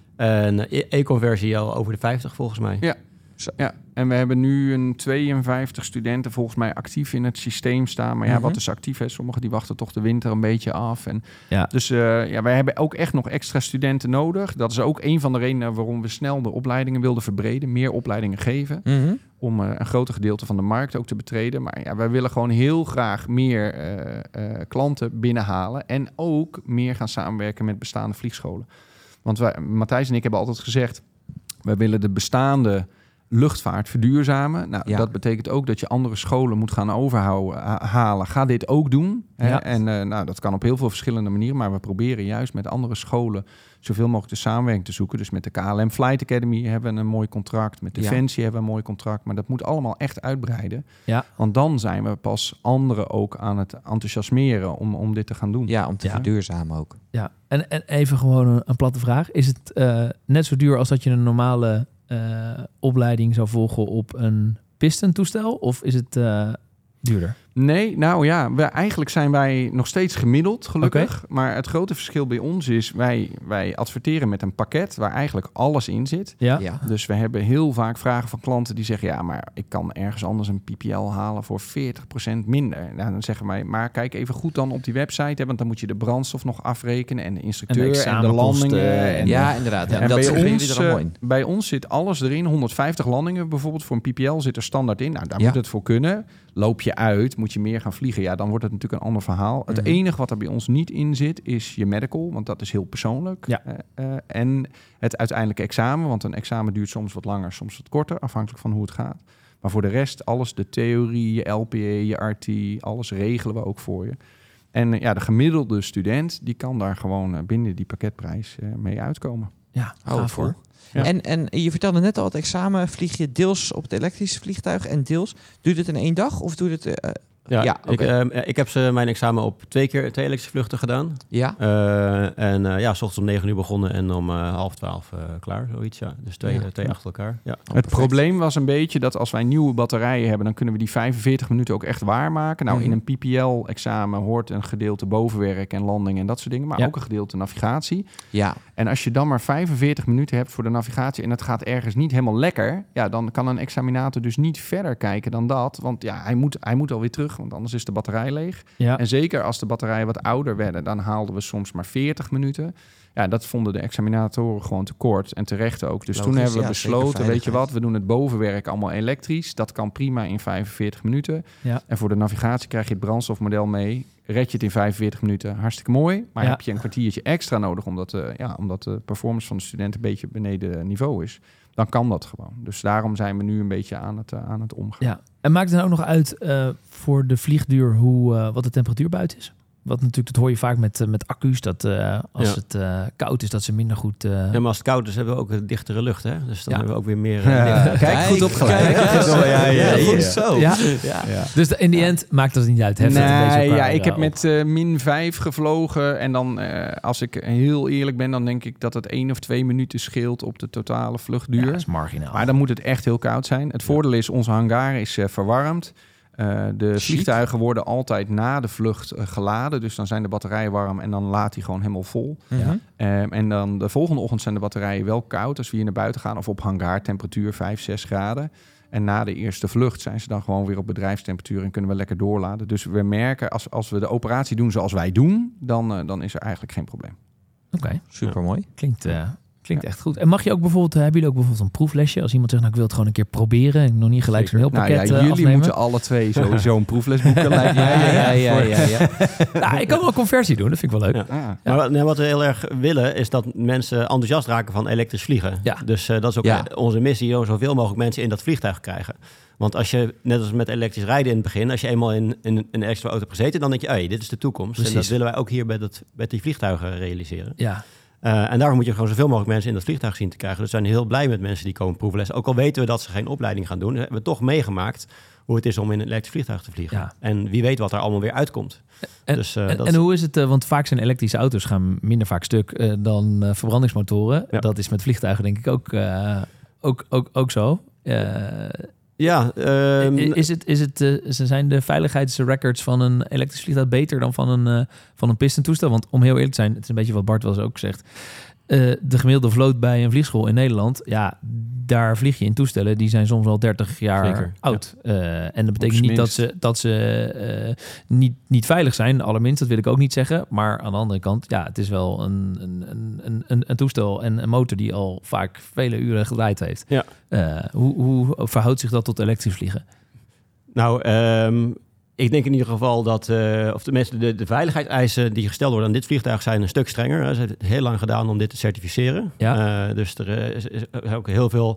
En uh, e-conversie al over de vijftig volgens mij. Ja. Zo. Ja, en we hebben nu een tweeënvijftig studenten volgens mij actief in het systeem staan. Maar ja, mm-hmm. wat is actief? Hè? Sommigen die wachten toch de winter een beetje af. En ja. Dus uh, ja, wij hebben ook echt nog extra studenten nodig. Dat is ook een van de redenen waarom we snel de opleidingen wilden verbreden. Meer opleidingen geven. Mm-hmm. Om uh, een groter gedeelte van de markt ook te betreden. Maar ja, wij willen gewoon heel graag meer uh, uh, klanten binnenhalen. En ook meer gaan samenwerken met bestaande vliegscholen. Want wij, Matthijs en ik hebben altijd gezegd, wij willen de bestaande luchtvaart verduurzamen. Nou, ja. dat betekent ook dat je andere scholen moet gaan overhalen. Ga dit ook doen. Hè? Ja. En uh, nou, dat kan op heel veel verschillende manieren. Maar we proberen juist met andere scholen zoveel mogelijk de samenwerking te zoeken. Dus met de K L M Flight Academy hebben we een mooi contract. Met Defensie ja. hebben we een mooi contract. Maar dat moet allemaal echt uitbreiden. Ja. Want dan zijn we pas anderen ook aan het enthousiasmeren om, om dit te gaan doen. Ja, om te ja. verduurzamen ook. Ja, en, en even gewoon een, een platte vraag. Is het uh, net zo duur als dat je een normale Uh, opleiding zou volgen op een pistentoestel? Of is het uh, duurder? Nee, nou ja, we, eigenlijk zijn wij nog steeds gemiddeld, gelukkig. Okay. Maar het grote verschil bij ons is, wij, wij adverteren met een pakket waar eigenlijk alles in zit. Ja. Ja. Dus we hebben heel vaak vragen van klanten die zeggen, ja, maar ik kan ergens anders een P P L halen voor veertig procent minder. Nou, dan zeggen wij, maar kijk even goed dan op die website, hè, want dan moet je de brandstof nog afrekenen en de instructeur en de, en de landingen. En ja, inderdaad. Ja. En dat bij ons, er mooi. bij ons zit alles erin, honderdvijftig landingen bijvoorbeeld voor een P P L zit er standaard in. Nou, daar ja. moet het voor kunnen. Loop je uit, moet je meer gaan vliegen, ja, dan wordt het natuurlijk een ander verhaal. Het mm-hmm. enige wat er bij ons niet in zit, is je medical, want dat is heel persoonlijk. Ja. Uh, uh, en het uiteindelijke examen, want een examen duurt soms wat langer, soms wat korter, afhankelijk van hoe het gaat. Maar voor de rest, alles, de theorie, je L P A, je R T, alles regelen we ook voor je. En uh, ja, de gemiddelde student, die kan daar gewoon uh, binnen die pakketprijs uh, mee uitkomen. Ja, oh, voor. Ja. En, en je vertelde net al, het examen vlieg je deels op het elektrische vliegtuig en deels. Doe je het in één dag of doe je het uh, Ja, ja ik, okay. uh, ik heb ze mijn examen op twee keer twee elektrische vluchten gedaan. Ja. Uh, en uh, ja, 's ochtends om negen uur begonnen en om uh, half twaalf uh, klaar, zoiets. Ja. Dus twee, ja. uh, twee achter elkaar. Ja. Oh, het perfect. Probleem was een beetje dat als wij nieuwe batterijen hebben, dan kunnen we die vijfenveertig minuten ook echt waarmaken. Nou, mm-hmm. in een P P L-examen hoort een gedeelte bovenwerk en landing en dat soort dingen, maar ja. ook een gedeelte navigatie. Ja. En als je dan maar vijfenveertig minuten hebt voor de navigatie en het gaat ergens niet helemaal lekker, ja, dan kan een examinator dus niet verder kijken dan dat. Want ja, hij moet, hij moet alweer terug, want anders is de batterij leeg. Ja. En zeker als de batterijen wat ouder werden, dan haalden we soms maar veertig minuten. Ja, dat vonden de examinatoren gewoon te kort en terecht ook. Dus Logisch, toen hebben we ja, besloten, weet je wat, we doen het bovenwerk allemaal elektrisch. Dat kan prima in vijfenveertig minuten. Ja. En voor de navigatie krijg je het brandstofmodel mee. Red je het in vijfenveertig minuten, hartstikke mooi. Maar ja. heb je een kwartiertje extra nodig, omdat, uh, ja, omdat de performance van de student een beetje beneden niveau is, dan kan dat gewoon. Dus daarom zijn we nu een beetje aan het, uh, aan het omgaan. Ja. En maakt het nou ook nog uit uh, voor de vliegduur hoe, uh, wat de temperatuur buiten is? Wat natuurlijk, dat hoor je vaak met, uh, met accu's, dat uh, als ja. het uh, koud is, dat ze minder goed... Uh... Ja, maar als het koud is, hebben we ook een dichtere lucht, hè? Dus dan ja. hebben we ook weer meer... Uh, ja. Kijk, kijk, goed opgeleid. Kijk, kijk, ja, ja, ja, ja, goed zo. Ja. Ja. Ja. Dus in die end maakt dat niet uit. Heft nee, het ja, ik heb met uh, min vijf gevlogen. En dan, uh, als ik heel eerlijk ben, dan denk ik dat het één of twee minuten scheelt op de totale vluchtduur. Ja, dat is marginaal. Maar dan moet het echt heel koud zijn. Het voordeel is, onze hangar is uh, verwarmd. Uh, de Chic. vliegtuigen worden altijd na de vlucht uh, geladen. Dus dan zijn de batterijen warm en dan laat hij gewoon helemaal vol. Mm-hmm. Um, en dan de volgende ochtend zijn de batterijen wel koud als we hier naar buiten gaan. Of op hangaartemperatuur vijf, zes graden. En na de eerste vlucht zijn ze dan gewoon weer op bedrijfstemperatuur en kunnen we lekker doorladen. Dus we merken, als, als we de operatie doen zoals wij doen, dan, uh, dan is er eigenlijk geen probleem. Oké, okay. Supermooi. Ja. Klinkt... Uh... Klinkt ja. echt goed. En mag je ook bijvoorbeeld, hebben jullie ook bijvoorbeeld een proeflesje? Als iemand zegt, nou ik wil het gewoon een keer proberen. En nog niet gelijk zo'n heel pakket nou ja, jullie afnemen. moeten alle twee sowieso een proefles boeken. lijkt mij. Ja, ja, ja, ja, ja. Nou, ik kan wel een conversie doen, dat vind ik wel leuk. Ja. Ja. Ja. Maar nou, wat we heel erg willen, is dat mensen enthousiast raken van elektrisch vliegen. Ja. Dus uh, dat is ook ja. onze missie, om zoveel mogelijk mensen in dat vliegtuig krijgen. Want als je, net als met elektrisch rijden in het begin, als je eenmaal in, in, in een extra auto hebt gezeten, dan denk je, hey, dit is de toekomst. Precies. En dat willen wij ook hier bij, dat, bij die vliegtuigen realiseren. Ja. Uh, en daarom moet je gewoon zoveel mogelijk mensen in dat vliegtuig zien te krijgen. Dus we zijn heel blij met mensen die komen proeflessen. Ook al weten we dat ze geen opleiding gaan doen, hebben we toch meegemaakt hoe het is om in een elektrisch vliegtuig te vliegen. Ja. En wie weet wat er allemaal weer uitkomt. En, dus, uh, en, dat... en hoe is het, uh, want vaak zijn elektrische auto's gaan minder vaak stuk uh, dan uh, verbrandingsmotoren. Ja. Dat is met vliegtuigen denk ik ook, uh, ook, ook, ook zo. Uh, Ja, um, is het, is het, uh, zijn de veiligheidsrecords van een elektrisch vliegtuig beter dan van een, uh, van een pistentoestel? Want om heel eerlijk te zijn, het is een beetje wat Bart wel eens ook zegt. Uh, de gemiddelde vloot bij een vliegschool in Nederland, ja, daar vlieg je in toestellen die zijn soms al dertig jaar Zeker, oud. Ja. Uh, en dat betekent niet dat ze, dat ze uh, niet, niet veilig zijn, allerminst, dat wil ik ook niet zeggen. Maar aan de andere kant, ja, het is wel een, een, een, een, een toestel en een motor die al vaak vele uren gedraaid heeft. Ja. Uh, hoe, hoe verhoudt zich dat tot elektrisch vliegen? Nou, um... ik denk in ieder geval dat, uh, of tenminste de, de veiligheidseisen die gesteld worden aan dit vliegtuig zijn een stuk strenger. Ze hebben het heel lang gedaan om dit te certificeren. Ja. Uh, dus er is, is ook heel veel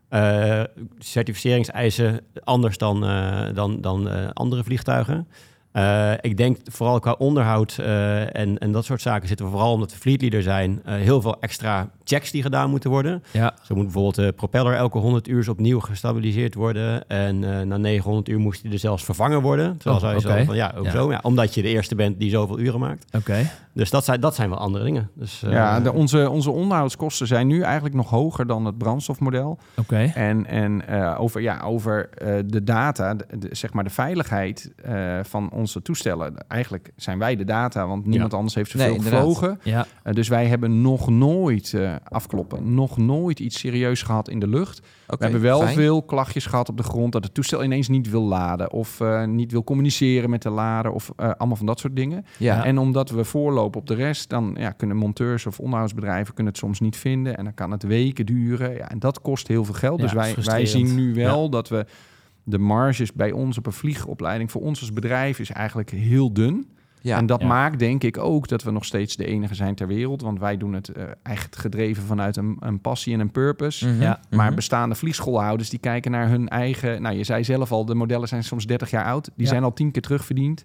uh, certificeringseisen anders dan, uh, dan, dan uh, andere vliegtuigen. Uh, ik denk vooral qua onderhoud uh, en, en dat soort zaken zitten we vooral omdat we fleetleader zijn. Uh, heel veel extra checks die gedaan moeten worden. Ja. Zo moet bijvoorbeeld de propeller elke honderd uur opnieuw gestabiliseerd worden. En uh, na negenhonderd uur moest die er zelfs vervangen worden. Terwijl oh, zou je okay. zo van ja, ook ja. zo. Ja, omdat je de eerste bent die zoveel uren maakt. Okay. Dus dat zijn, dat zijn wel andere dingen. Dus, uh, ja, de, onze, onze onderhoudskosten zijn nu eigenlijk nog hoger dan het brandstofmodel. Okay. En, en uh, over, ja, over uh, de data, de, de, zeg maar de veiligheid uh, van onze toestellen. Eigenlijk zijn wij de data, want niemand ja. anders heeft zoveel nee, gevlogen. Ja. Uh, dus wij hebben nog nooit uh, afkloppen, nog nooit iets serieus gehad in de lucht. Okay, we hebben wel fijn. veel klachtjes gehad op de grond dat het toestel ineens niet wil laden of uh, niet wil communiceren met de lader of uh, allemaal van dat soort dingen. Ja. En omdat we voorlopen op de rest, dan ja, kunnen monteurs of onderhoudsbedrijven kunnen het soms niet vinden en dan kan het weken duren. Ja, en dat kost heel veel geld. Ja, dus wij, wij zien nu wel ja. dat we de marges bij ons op een vliegopleiding voor ons als bedrijf is eigenlijk heel dun. Ja, en dat ja. maakt denk ik ook dat we nog steeds de enige zijn ter wereld. Want wij doen het uh, echt gedreven vanuit een, een passie en een purpose. Mm-hmm. Ja. Maar mm-hmm. bestaande vliegschoolhouders die kijken naar hun eigen... Nou, je zei zelf al, de modellen zijn soms dertig jaar oud. Die ja. zijn al tien keer terugverdiend.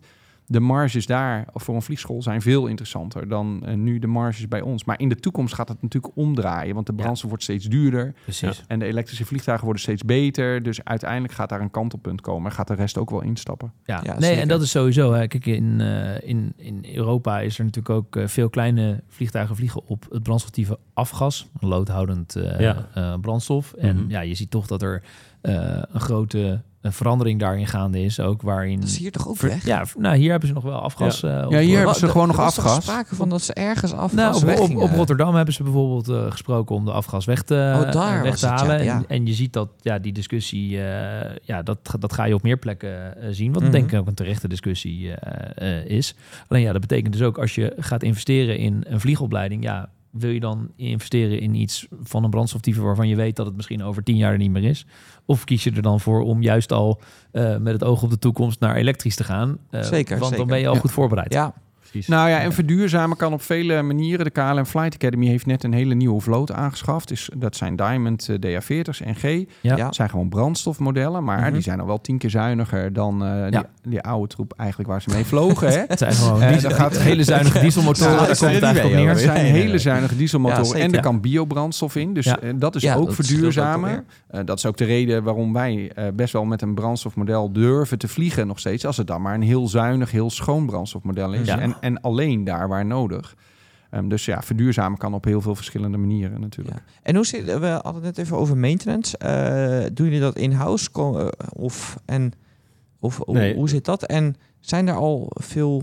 de marges daar voor een vliegschool zijn veel interessanter dan uh, nu de marges bij ons. Maar in de toekomst gaat het natuurlijk omdraaien, want de brandstof ja. wordt steeds duurder. Precies. En de elektrische vliegtuigen worden steeds beter. Dus uiteindelijk gaat daar een kantelpunt komen. Gaat de rest ook wel instappen. Ja, ja nee, en dat is sowieso. Hè. Kijk, in, uh, in, in Europa is er natuurlijk ook uh, veel kleine vliegtuigen vliegen op het brandstoftieve afgas, een loodhoudend uh, ja. uh, brandstof. En mm-hmm. ja, je ziet toch dat er uh, een grote een verandering daarin gaande is, ook waarin... Dat is hier toch ook weg? Ja, nou, hier hebben ze nog wel afgas. Ja, uh, ja hier hebben ze de, gewoon nog afgas. Er was sprake van dat ze ergens afgas nou, op, weg op, op Rotterdam hebben ze bijvoorbeeld uh, gesproken om de afgas weg te, oh, daar weg te het, halen. Ja, ja. En, en je ziet dat ja, die discussie, uh, ja, dat, dat ga je op meer plekken uh, zien. Wat mm-hmm. denk ik ook een terechte discussie uh, uh, is. Alleen ja, dat betekent dus ook als je gaat investeren in een vliegopleiding, ja, wil je dan investeren in iets van een brandstoftype waarvan je weet dat het misschien over tien jaar er niet meer is? Of kies je er dan voor om juist al uh, met het oog op de toekomst naar elektrisch te gaan? Uh, zeker, Want zeker. dan ben je al ja. goed voorbereid. Ja. Precies. Nou ja, en verduurzamen kan op vele manieren. De K L M Flight Academy heeft net een hele nieuwe vloot aangeschaft. Dus dat zijn Diamond uh, D A veertig's en G. Ja. Dat zijn gewoon brandstofmodellen, maar mm-hmm. die zijn al wel tien keer zuiniger dan uh, die, ja. die oude troep eigenlijk waar ze mee vlogen. Hè? Het zijn gewoon uh, diesel, gaat hele zuinige dieselmotoren. Ja, daar komt het eigenlijk op neer. Het zijn hele zuinige dieselmotoren ja, en er kan biobrandstof in. Dus ja. uh, dat is ja, ook dat verduurzamen. Ook uh, dat is ook de reden waarom wij uh, best wel met een brandstofmodel durven te vliegen nog steeds. Als het dan maar een heel zuinig, heel schoon brandstofmodel is. Ja. En, en alleen daar waar nodig. Um, dus ja, verduurzamen kan op heel veel verschillende manieren natuurlijk. Ja. En hoe zit, we hadden het net even over maintenance. Uh, doen jullie dat in-house? Uh, of en of nee. hoe, hoe zit dat? En zijn er al veel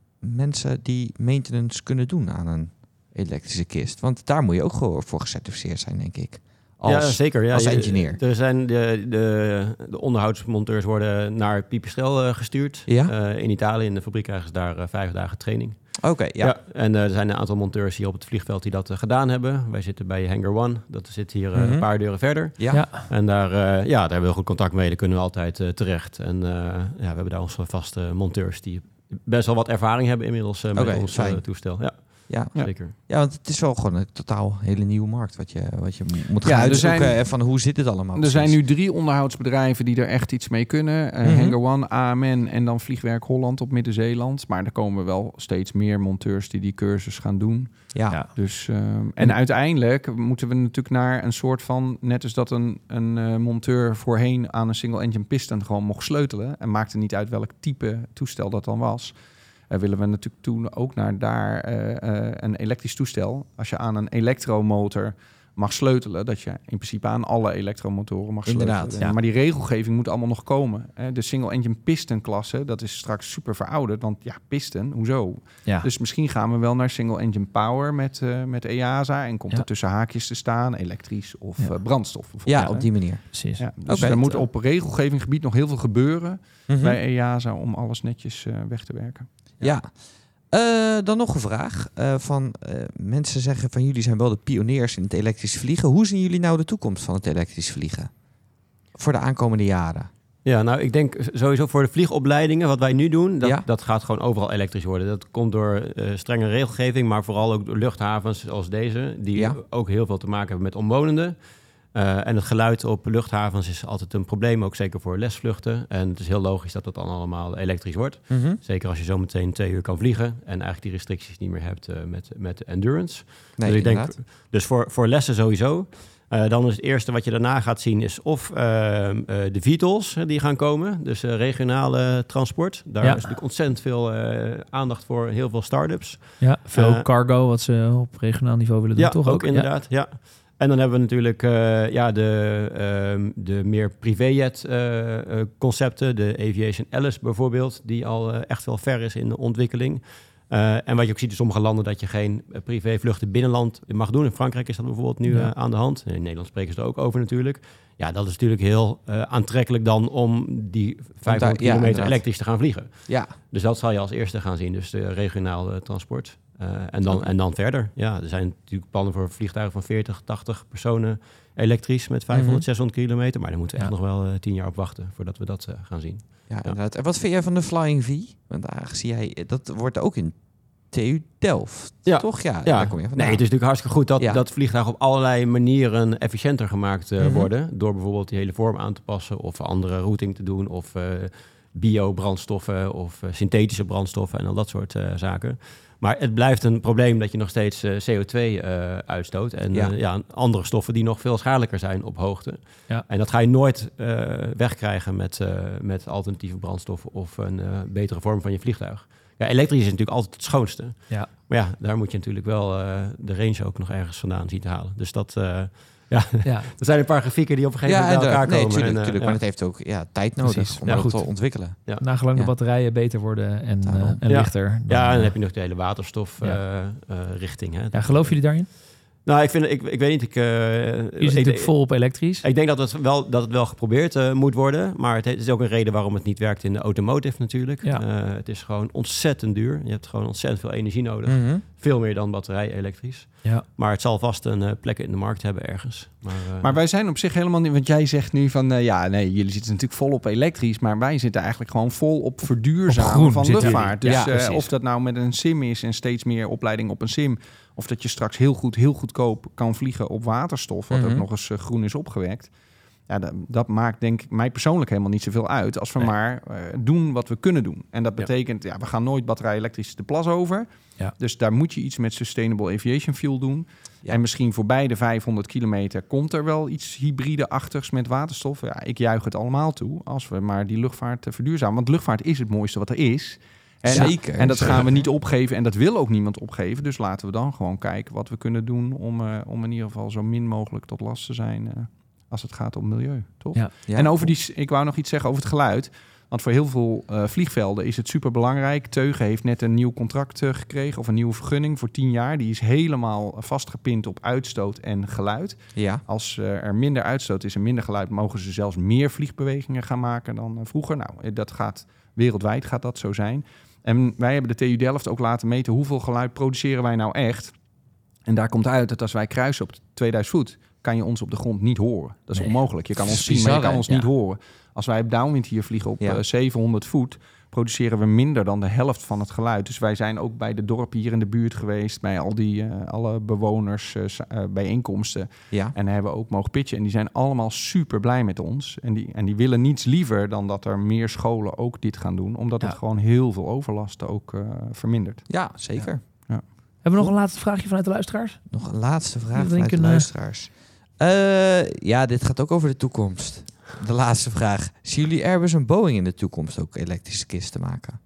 mensen die maintenance kunnen doen aan een elektrische kist? Want daar moet je ook gewoon voor gecertificeerd zijn, denk ik. Als, ja, zeker. Ja, als engineer. Er zijn de, de, de onderhoudsmonteurs worden naar Pipistrel uh, gestuurd. Ja? Uh, in Italië, in de fabriek krijgen ze daar uh, vijf dagen training. Oké, okay, ja. ja. En uh, er zijn een aantal monteurs hier op het vliegveld die dat uh, gedaan hebben. Wij zitten bij Hangar One. Dat zit hier uh, mm-hmm. een paar deuren verder. Ja. ja. En daar, uh, ja, daar hebben we goed contact mee. Daar kunnen we altijd uh, terecht. En uh, ja, we hebben daar onze vaste monteurs die best wel wat ervaring hebben inmiddels uh, met okay, ons uh, toestel. Ja. Ja, zeker. Ja, want het is wel gewoon een totaal hele nieuwe markt wat je, wat je moet gaan ja, uitzoeken. Zijn, van hoe zit het allemaal Er precies? zijn nu drie onderhoudsbedrijven die er echt iets mee kunnen. Uh, mm-hmm. Hangar One, A M N en dan Vliegwerk Holland op Midden-Zeeland. Maar er komen wel steeds meer monteurs die die cursus gaan doen. Ja. ja. Dus, uh, en, en uiteindelijk moeten we natuurlijk naar een soort van... Net als dat een, een uh, monteur voorheen aan een single-engine piston gewoon mocht sleutelen. En maakte niet uit welk type toestel dat dan was... Uh, willen we natuurlijk toen ook naar daar uh, uh, een elektrisch toestel. Als je aan een elektromotor mag sleutelen, dat je in principe aan alle elektromotoren mag Inderdaad, sleutelen. ja. Maar die regelgeving moet allemaal nog komen. Hè? De single-engine piston-klasse, dat is straks super verouderd. Want ja, piston, hoezo? Ja. Dus misschien gaan we wel naar single-engine power met, uh, met E A S A... en komt ja. er tussen haakjes te staan, elektrisch of ja. uh, brandstof. Ja, op die manier. Precies. Ja, dus okay. er moet op regelgevinggebied nog heel veel gebeuren... Mm-hmm. bij E A S A om alles netjes uh, weg te werken. Ja, uh, dan nog een vraag. Uh, van uh, mensen zeggen van jullie zijn wel de pioniers in het elektrisch vliegen. Hoe zien jullie nou de toekomst van het elektrisch vliegen? Voor de aankomende jaren? Ja, nou ik denk sowieso voor de vliegopleidingen, wat wij nu doen, dat, ja? dat gaat gewoon overal elektrisch worden. Dat komt door uh, strenge regelgeving, maar vooral ook door luchthavens zoals deze, die ja? ook heel veel te maken hebben met omwonenden. Uh, en het geluid op luchthavens is altijd een probleem, ook zeker voor lesvluchten. En het is heel logisch dat dat dan allemaal elektrisch wordt. Mm-hmm. Zeker als je zo meteen twee uur kan vliegen en eigenlijk die restricties niet meer hebt uh, met, met endurance. Nee, dus ik denk, dus voor, voor lessen sowieso. Uh, dan is het eerste wat je daarna gaat zien is of uh, uh, de V TOL's uh, die gaan komen. Dus uh, regionale transport. Daar ja. is natuurlijk ontzettend veel uh, aandacht voor, heel veel start-ups. Ja, veel uh, cargo wat ze op regionaal niveau willen doen, ja, toch? Ook, ook inderdaad, ja. ja. En dan hebben we natuurlijk uh, ja, de, uh, de meer privéjet uh, uh, concepten. De Aviation Alice bijvoorbeeld, die al uh, echt wel ver is in de ontwikkeling. Uh, en wat je ook ziet in sommige landen dat je geen uh, privévluchten binnenland mag doen. In Frankrijk is dat bijvoorbeeld nu ja. uh, aan de hand. In Nederland spreken ze er ook over natuurlijk. Ja, dat is natuurlijk heel uh, aantrekkelijk dan om die vijfhonderd ja, kilometer elektrisch te gaan vliegen. Ja. Dus dat zal je als eerste gaan zien, dus de regionaal uh, transport. Uh, en, dan, en dan verder. Ja, er zijn natuurlijk plannen voor vliegtuigen van veertig, tachtig personen elektrisch met vijfhonderd, mm-hmm. zeshonderd kilometer. Maar daar moeten we echt ja. nog wel uh, tien jaar op wachten voordat we dat uh, gaan zien. Ja, ja, inderdaad. En wat vind jij van de Flying V? Want aangezien jij, dat wordt ook in T U Delft, ja. toch? Ja, ja. Daar kom je vandaan. Nee, het is natuurlijk hartstikke goed dat, ja. dat vliegtuigen op allerlei manieren efficiënter gemaakt uh, mm-hmm. worden. Door bijvoorbeeld die hele vorm aan te passen of andere routing te doen of... Uh, bio-brandstoffen of uh, synthetische brandstoffen en al dat soort uh, zaken. Maar het blijft een probleem dat je nog steeds uh, C O twee uh, uitstoot. En ja. Uh, ja, andere stoffen die nog veel schadelijker zijn op hoogte. Ja. En dat ga je nooit uh, wegkrijgen met, uh, met alternatieve brandstoffen of een uh, betere vorm van je vliegtuig. Ja, elektrisch is natuurlijk altijd het schoonste. Ja. Maar ja, daar moet je natuurlijk wel uh, de range ook nog ergens vandaan zien te halen. Dus dat... Uh, Ja, ja. Er zijn een paar grafieken die op een gegeven moment ja, bij elkaar nee, komen. Tuurlijk, en, uh, tuurlijk, ja. maar het heeft ook ja, tijd nodig Precies. om ja, dat goed. te ontwikkelen. Ja. Nagelang de ja. batterijen beter worden en, uh, en ja. lichter. Dan, ja, en dan heb je nog de hele waterstof ja. uh, uh, richting. Hè. Ja, geloven jullie daarin? Nou, ik, vind, ik, ik weet niet. Ik, uh, je zit ik, natuurlijk vol op elektrisch. Ik denk dat het wel, dat het wel geprobeerd uh, moet worden. Maar het is ook een reden waarom het niet werkt in de automotive natuurlijk. Ja. Uh, het is gewoon ontzettend duur. Je hebt gewoon ontzettend veel energie nodig. Mm-hmm. Veel meer dan batterij elektrisch. Ja. Maar het zal vast een uh, plek in de markt hebben ergens. Maar, uh, maar wij zijn op zich helemaal niet... Want jij zegt nu van... Uh, ja, nee, jullie zitten natuurlijk vol op elektrisch. Maar wij zitten eigenlijk gewoon vol op verduurzamen op van luchtvaart. Dus ja, uh, of dat nou met een sim is en steeds meer opleiding op een sim... of dat je straks heel goed, heel goedkoop kan vliegen op waterstof... wat mm-hmm. ook nog eens uh, groen is opgewekt... Ja, dat, dat maakt denk ik mij persoonlijk helemaal niet zoveel uit... als we nee. maar uh, doen wat we kunnen doen. En dat betekent, ja, ja we gaan nooit batterij elektrisch de plas over. Ja. Dus daar moet je iets met Sustainable Aviation Fuel doen. Ja. En misschien voorbij de vijfhonderd kilometer komt er wel iets hybride-achtigs met waterstof. Ja, ik juich het allemaal toe als we maar die luchtvaart uh, verduurzamen. Want luchtvaart is het mooiste wat er is... En, Zeker. En dat gaan we niet opgeven en dat wil ook niemand opgeven. Dus laten we dan gewoon kijken wat we kunnen doen... om, uh, om in ieder geval zo min mogelijk tot last te zijn... Uh, als het gaat om milieu, toch? Ja. Ja. En over die, ik wou nog iets zeggen over het geluid. Want voor heel veel uh, vliegvelden is het superbelangrijk. Teugen heeft net een nieuw contract uh, gekregen... of een nieuwe vergunning voor tien jaar. Die is helemaal vastgepind op uitstoot en geluid. Ja. Als uh, er minder uitstoot is en minder geluid... mogen ze zelfs meer vliegbewegingen gaan maken dan uh, vroeger. Nou, dat gaat wereldwijd gaat dat zo zijn. En wij hebben de T U Delft ook laten meten... hoeveel geluid produceren wij nou echt. En daar komt uit dat als wij kruisen op tweeduizend voet... kan je ons op de grond niet horen. Dat is nee. onmogelijk. Je kan ons zien, maar je kan ons ja. niet horen. Als wij op downwind hier vliegen op ja. uh, zevenhonderd voet... produceren we minder dan de helft van het geluid. Dus wij zijn ook bij de dorpen hier in de buurt geweest... bij al die uh, alle bewoners uh, uh, bijeenkomsten. Ja. En hebben we ook mogen pitchen. En die zijn allemaal super blij met ons. En die, en die willen niets liever dan dat er meer scholen ook dit gaan doen. Omdat ja. het gewoon heel veel overlast ook uh, vermindert. Ja, zeker. Ja. Ja. Hebben we nog een laatste vraagje vanuit de luisteraars? Nog een laatste vraag vanuit de luisteraars. Uh, ja, dit gaat ook over de toekomst. De laatste vraag. Zien jullie Airbus en Boeing in de toekomst ook elektrische kisten maken?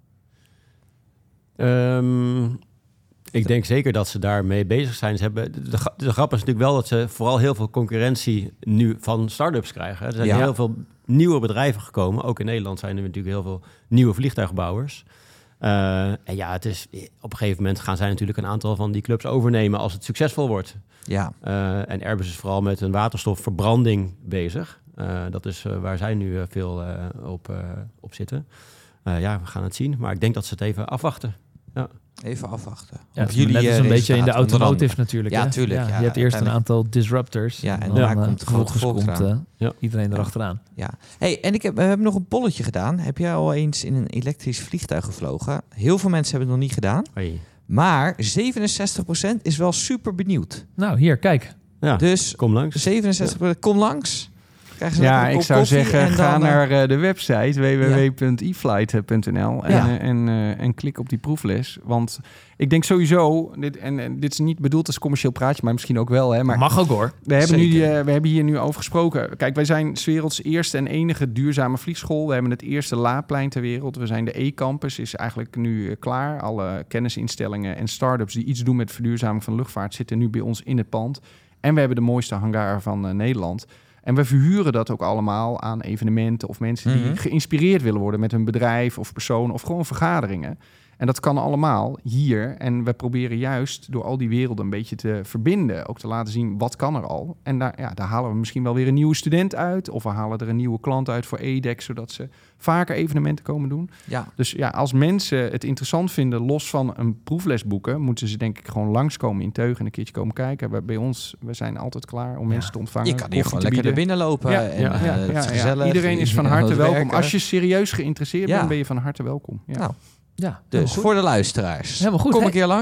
Um, ik denk zeker dat ze daarmee bezig zijn. Ze hebben, de, de grap is natuurlijk wel dat ze vooral heel veel concurrentie nu van start-ups krijgen. Er zijn ja. heel veel nieuwe bedrijven gekomen. Ook in Nederland zijn er natuurlijk heel veel nieuwe vliegtuigbouwers. Uh, en ja, het is, op een gegeven moment gaan zij natuurlijk een aantal van die clubs overnemen als het succesvol wordt. Ja. Uh, en Airbus is vooral met een waterstofverbranding bezig. Uh, dat is uh, waar zij nu uh, veel uh, op, uh, op zitten. Uh, ja, we gaan het zien. Maar ik denk dat ze het even afwachten. Ja. Even afwachten. Ja, jullie net is een beetje in de automotive natuurlijk. Ja, hè? tuurlijk. Ja, ja, je hebt eerst een aantal disruptors. Ja, en, en daarna dan, komt de grote volk komt uh, ja. iedereen ja. erachteraan. Ja. Hey, en ik heb, we hebben nog een polletje gedaan. Heb jij al eens in een elektrisch vliegtuig gevlogen? Heel veel mensen hebben het nog niet gedaan. Hey. Maar zevenenzestig procent is wel super benieuwd. Nou, hier, kijk. Ja, dus kom langs. zevenenzestig procent, kom langs. Ja, ik zou zeggen, ga dan, naar uh, de website w w w punt e flight punt n l en, ja. uh, en, uh, en klik op die proefles. Want ik denk sowieso, dit, en, en dit is niet bedoeld als commercieel praatje, maar misschien ook wel. Hè, maar mag ook hoor. We hebben, nu, uh, we hebben hier nu over gesproken. Kijk, wij zijn 's werelds eerste en enige duurzame vliegschool. We hebben het eerste laadplein ter wereld. We zijn de E-campus, is eigenlijk nu uh, klaar. Alle kennisinstellingen en start-ups die iets doen met verduurzaming van luchtvaart zitten nu bij ons in het pand. En we hebben de mooiste hangar van uh, Nederland. En we verhuren dat ook allemaal aan evenementen of mensen die mm-hmm. geïnspireerd willen worden met hun bedrijf of persoon of gewoon vergaderingen. En dat kan allemaal hier. En we proberen juist door al die werelden een beetje te verbinden. Ook te laten zien wat kan er al. En daar, ja, daar halen we misschien wel weer een nieuwe student uit. Of we halen er een nieuwe klant uit voor E D E C. Zodat ze vaker evenementen komen doen. Ja. Dus ja, als mensen het interessant vinden, los van een proefles boeken, moeten ze denk ik gewoon langskomen in Teugen en een keertje komen kijken. We, bij ons, we zijn altijd klaar om ja. mensen te ontvangen. Je kan hier gewoon lekker naar binnen lopen. Ja, en, ja, ja, uh, ja, gezellig, ja. Iedereen is van harte welkom. werken. Als je serieus geïnteresseerd ja. bent, ben je van harte welkom. Ja. Nou. Ja, dus voor de luisteraars. Helemaal goed. Kom hey. een keer langs.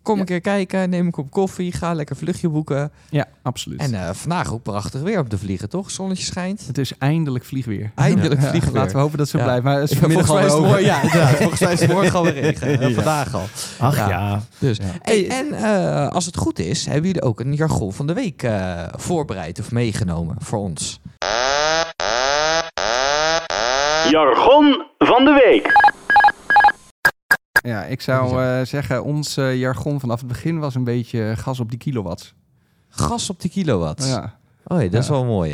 Kom ja. een keer kijken, neem een kop koffie, ga lekker vluchtje boeken. Ja, absoluut. En uh, vandaag ook prachtig weer op de vliegen, toch? Zonnetje schijnt. Het is eindelijk vliegweer. Eindelijk ja. vliegweer. Laten we hopen dat het zo ja. blijft. Maar het is ja, volgens mij is het morgen, ja, inderdaad. Volgens mij is het morgen al weer regen. Ja. Vandaag al. Ach ja. ja. Dus. Ja. Hey, en uh, als het goed is, hebben jullie ook een jargon van de week uh, voorbereid of meegenomen voor ons? Jargon van de week. Ja, ik zou uh, zeggen, ons uh, jargon vanaf het begin was een beetje gas op die kilowatts. Gas op die kilowatts? Ja. Oh, ja, dat is ja. wel mooi, hè?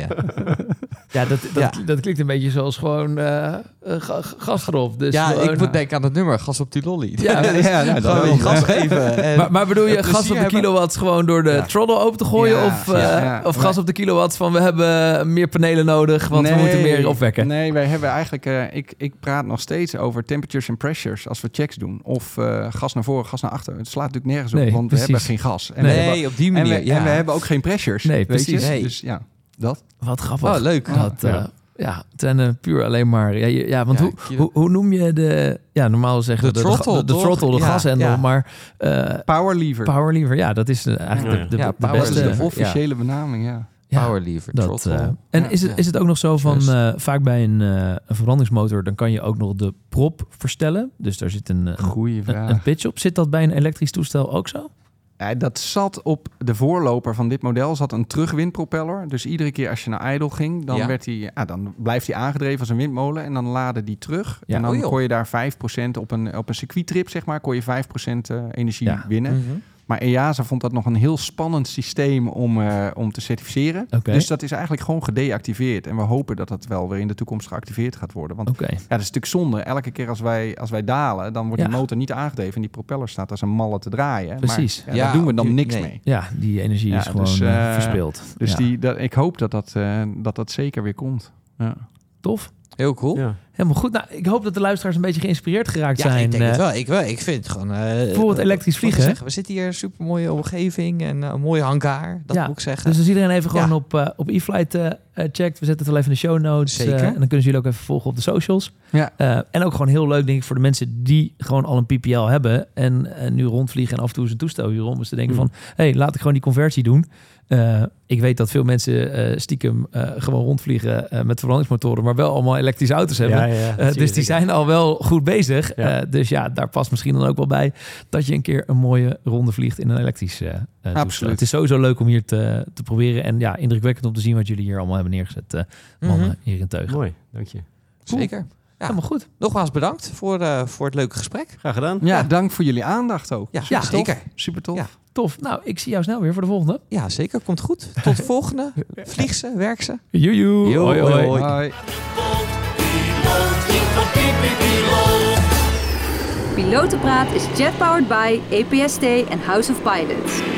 Ja, dat, dat, ja. dat klinkt een beetje zoals gewoon uh, ga, gas erop. Dus ja, gewoon, ik moet denken aan het nummer, gas op die lolly. Ja, ja, ja, ja gewoon je gas geven. En maar, maar bedoel je gas op de kilowatts gewoon door de ja. throttle open te gooien? Ja, of uh, ja, ja. of gas op de kilowatts van we hebben meer panelen nodig, want nee, we moeten meer opwekken? Nee, wij hebben eigenlijk... Uh, ik, ik praat nog steeds over temperatures en pressures als we checks doen. Of uh, gas naar voren, gas naar achter. Het slaat natuurlijk nergens op, nee, want precies. we hebben geen gas. En nee, hebben, op die manier. En we, ja. en we hebben ook geen pressures. Nee, precies. Nee. Dus ja, dat. Wat grappig. Oh, leuk. Dat, uh, ja. Ja, het zijn uh, puur alleen maar... Ja, ja want ja, hoe, je... hoe, hoe noem je de... Ja, normaal zeggen we de, de throttle, de, de, de, throttle, de ja, gashendel, ja. maar... Uh, power lever. Power lever, ja, dat is uh, eigenlijk ja, ja. de, de, ja, de beste... De officiële ja. benaming, ja. ja. Power lever, dat, throttle. Uh, en ja, is, het, ja. is het ook nog zo van... Uh, vaak bij een, uh, een verbrandingsmotor, dan kan je ook nog de prop verstellen. Dus daar zit een, een, een, een pitch op. Zit dat bij een elektrisch toestel ook zo? Ja, dat zat op de voorloper van dit model, zat een terugwindpropeller. Dus iedere keer als je naar idle ging, dan, ja. werd die, ja, dan blijft hij aangedreven als een windmolen. En dan laadde die terug. Ja. En dan oh, kon je daar vijf procent op een, op een circuittrip, zeg maar, kon je vijf procent uh, energie ja. winnen. Mm-hmm. Maar E A S A vond dat nog een heel spannend systeem om, uh, om te certificeren. Okay. Dus dat is eigenlijk gewoon gedeactiveerd. En we hopen dat dat wel weer in de toekomst geactiveerd gaat worden. Want okay. ja, dat is natuurlijk zonde. Elke keer als wij, als wij dalen, dan wordt ja. die motor niet aangedreven. En die propeller staat als een malle te draaien. Precies. Maar ja, ja, daar doen we dan niks nee. mee. Ja, die energie ja, is gewoon dus, uh, verspild. Dus ja. die, dat, ik hoop dat dat, uh, dat dat zeker weer komt. Ja. Tof. Heel cool. Ja. Helemaal goed. Nou, ik hoop dat de luisteraars een beetje geïnspireerd geraakt ja, zijn. ik denk uh, het wel. Ik, wel. ik vind het gewoon... Uh, voor het elektrisch vliegen. Zeggen, we zitten hier een super mooie omgeving en uh, een mooie hangar. Dat ja, moet ik zeggen. Dus als iedereen even gewoon ja. op, uh, op e-flight uh, checkt. We zetten het wel even in de show notes. Zeker. Uh, en dan kunnen jullie ook even volgen op de socials. Ja. Uh, en ook gewoon heel leuk, denk ik, voor de mensen die gewoon al een P P L hebben. En uh, nu rondvliegen en af en toe zijn toestel hier rond. Dus te denken mm. van, hé, hey, laat ik gewoon die conversie doen. Uh, ik weet dat veel mensen uh, stiekem uh, gewoon rondvliegen uh, met verbrandingsmotoren, maar wel allemaal elektrische auto's hebben. Ja, ja, uh, dus die zijn al wel goed bezig. Ja. Uh, dus ja, daar past misschien dan ook wel bij dat je een keer een mooie ronde vliegt in een elektrisch uh, uh, toestel. Het is sowieso leuk om hier te, te proberen. En ja, indrukwekkend om te zien wat jullie hier allemaal hebben neergezet. Uh, mannen mm-hmm. hier in Teugen. Mooi, dank je. Cool. Zeker. Ja. Helemaal goed. Nogmaals bedankt voor, uh, voor het leuke gesprek. Graag gedaan. Ja, ja. dank voor jullie aandacht ook. Ja, ja zeker. Tof. Super tof. Ja. Tof. Nou, ik zie jou snel weer voor de volgende. Ja, zeker. Komt goed. Tot de volgende. Vlieg ze, werk ze. Joejoe. Jo, hoi, hoi. hoi. hoi. Pilotenpraat is jet-powered by A P S T en House of Pilots.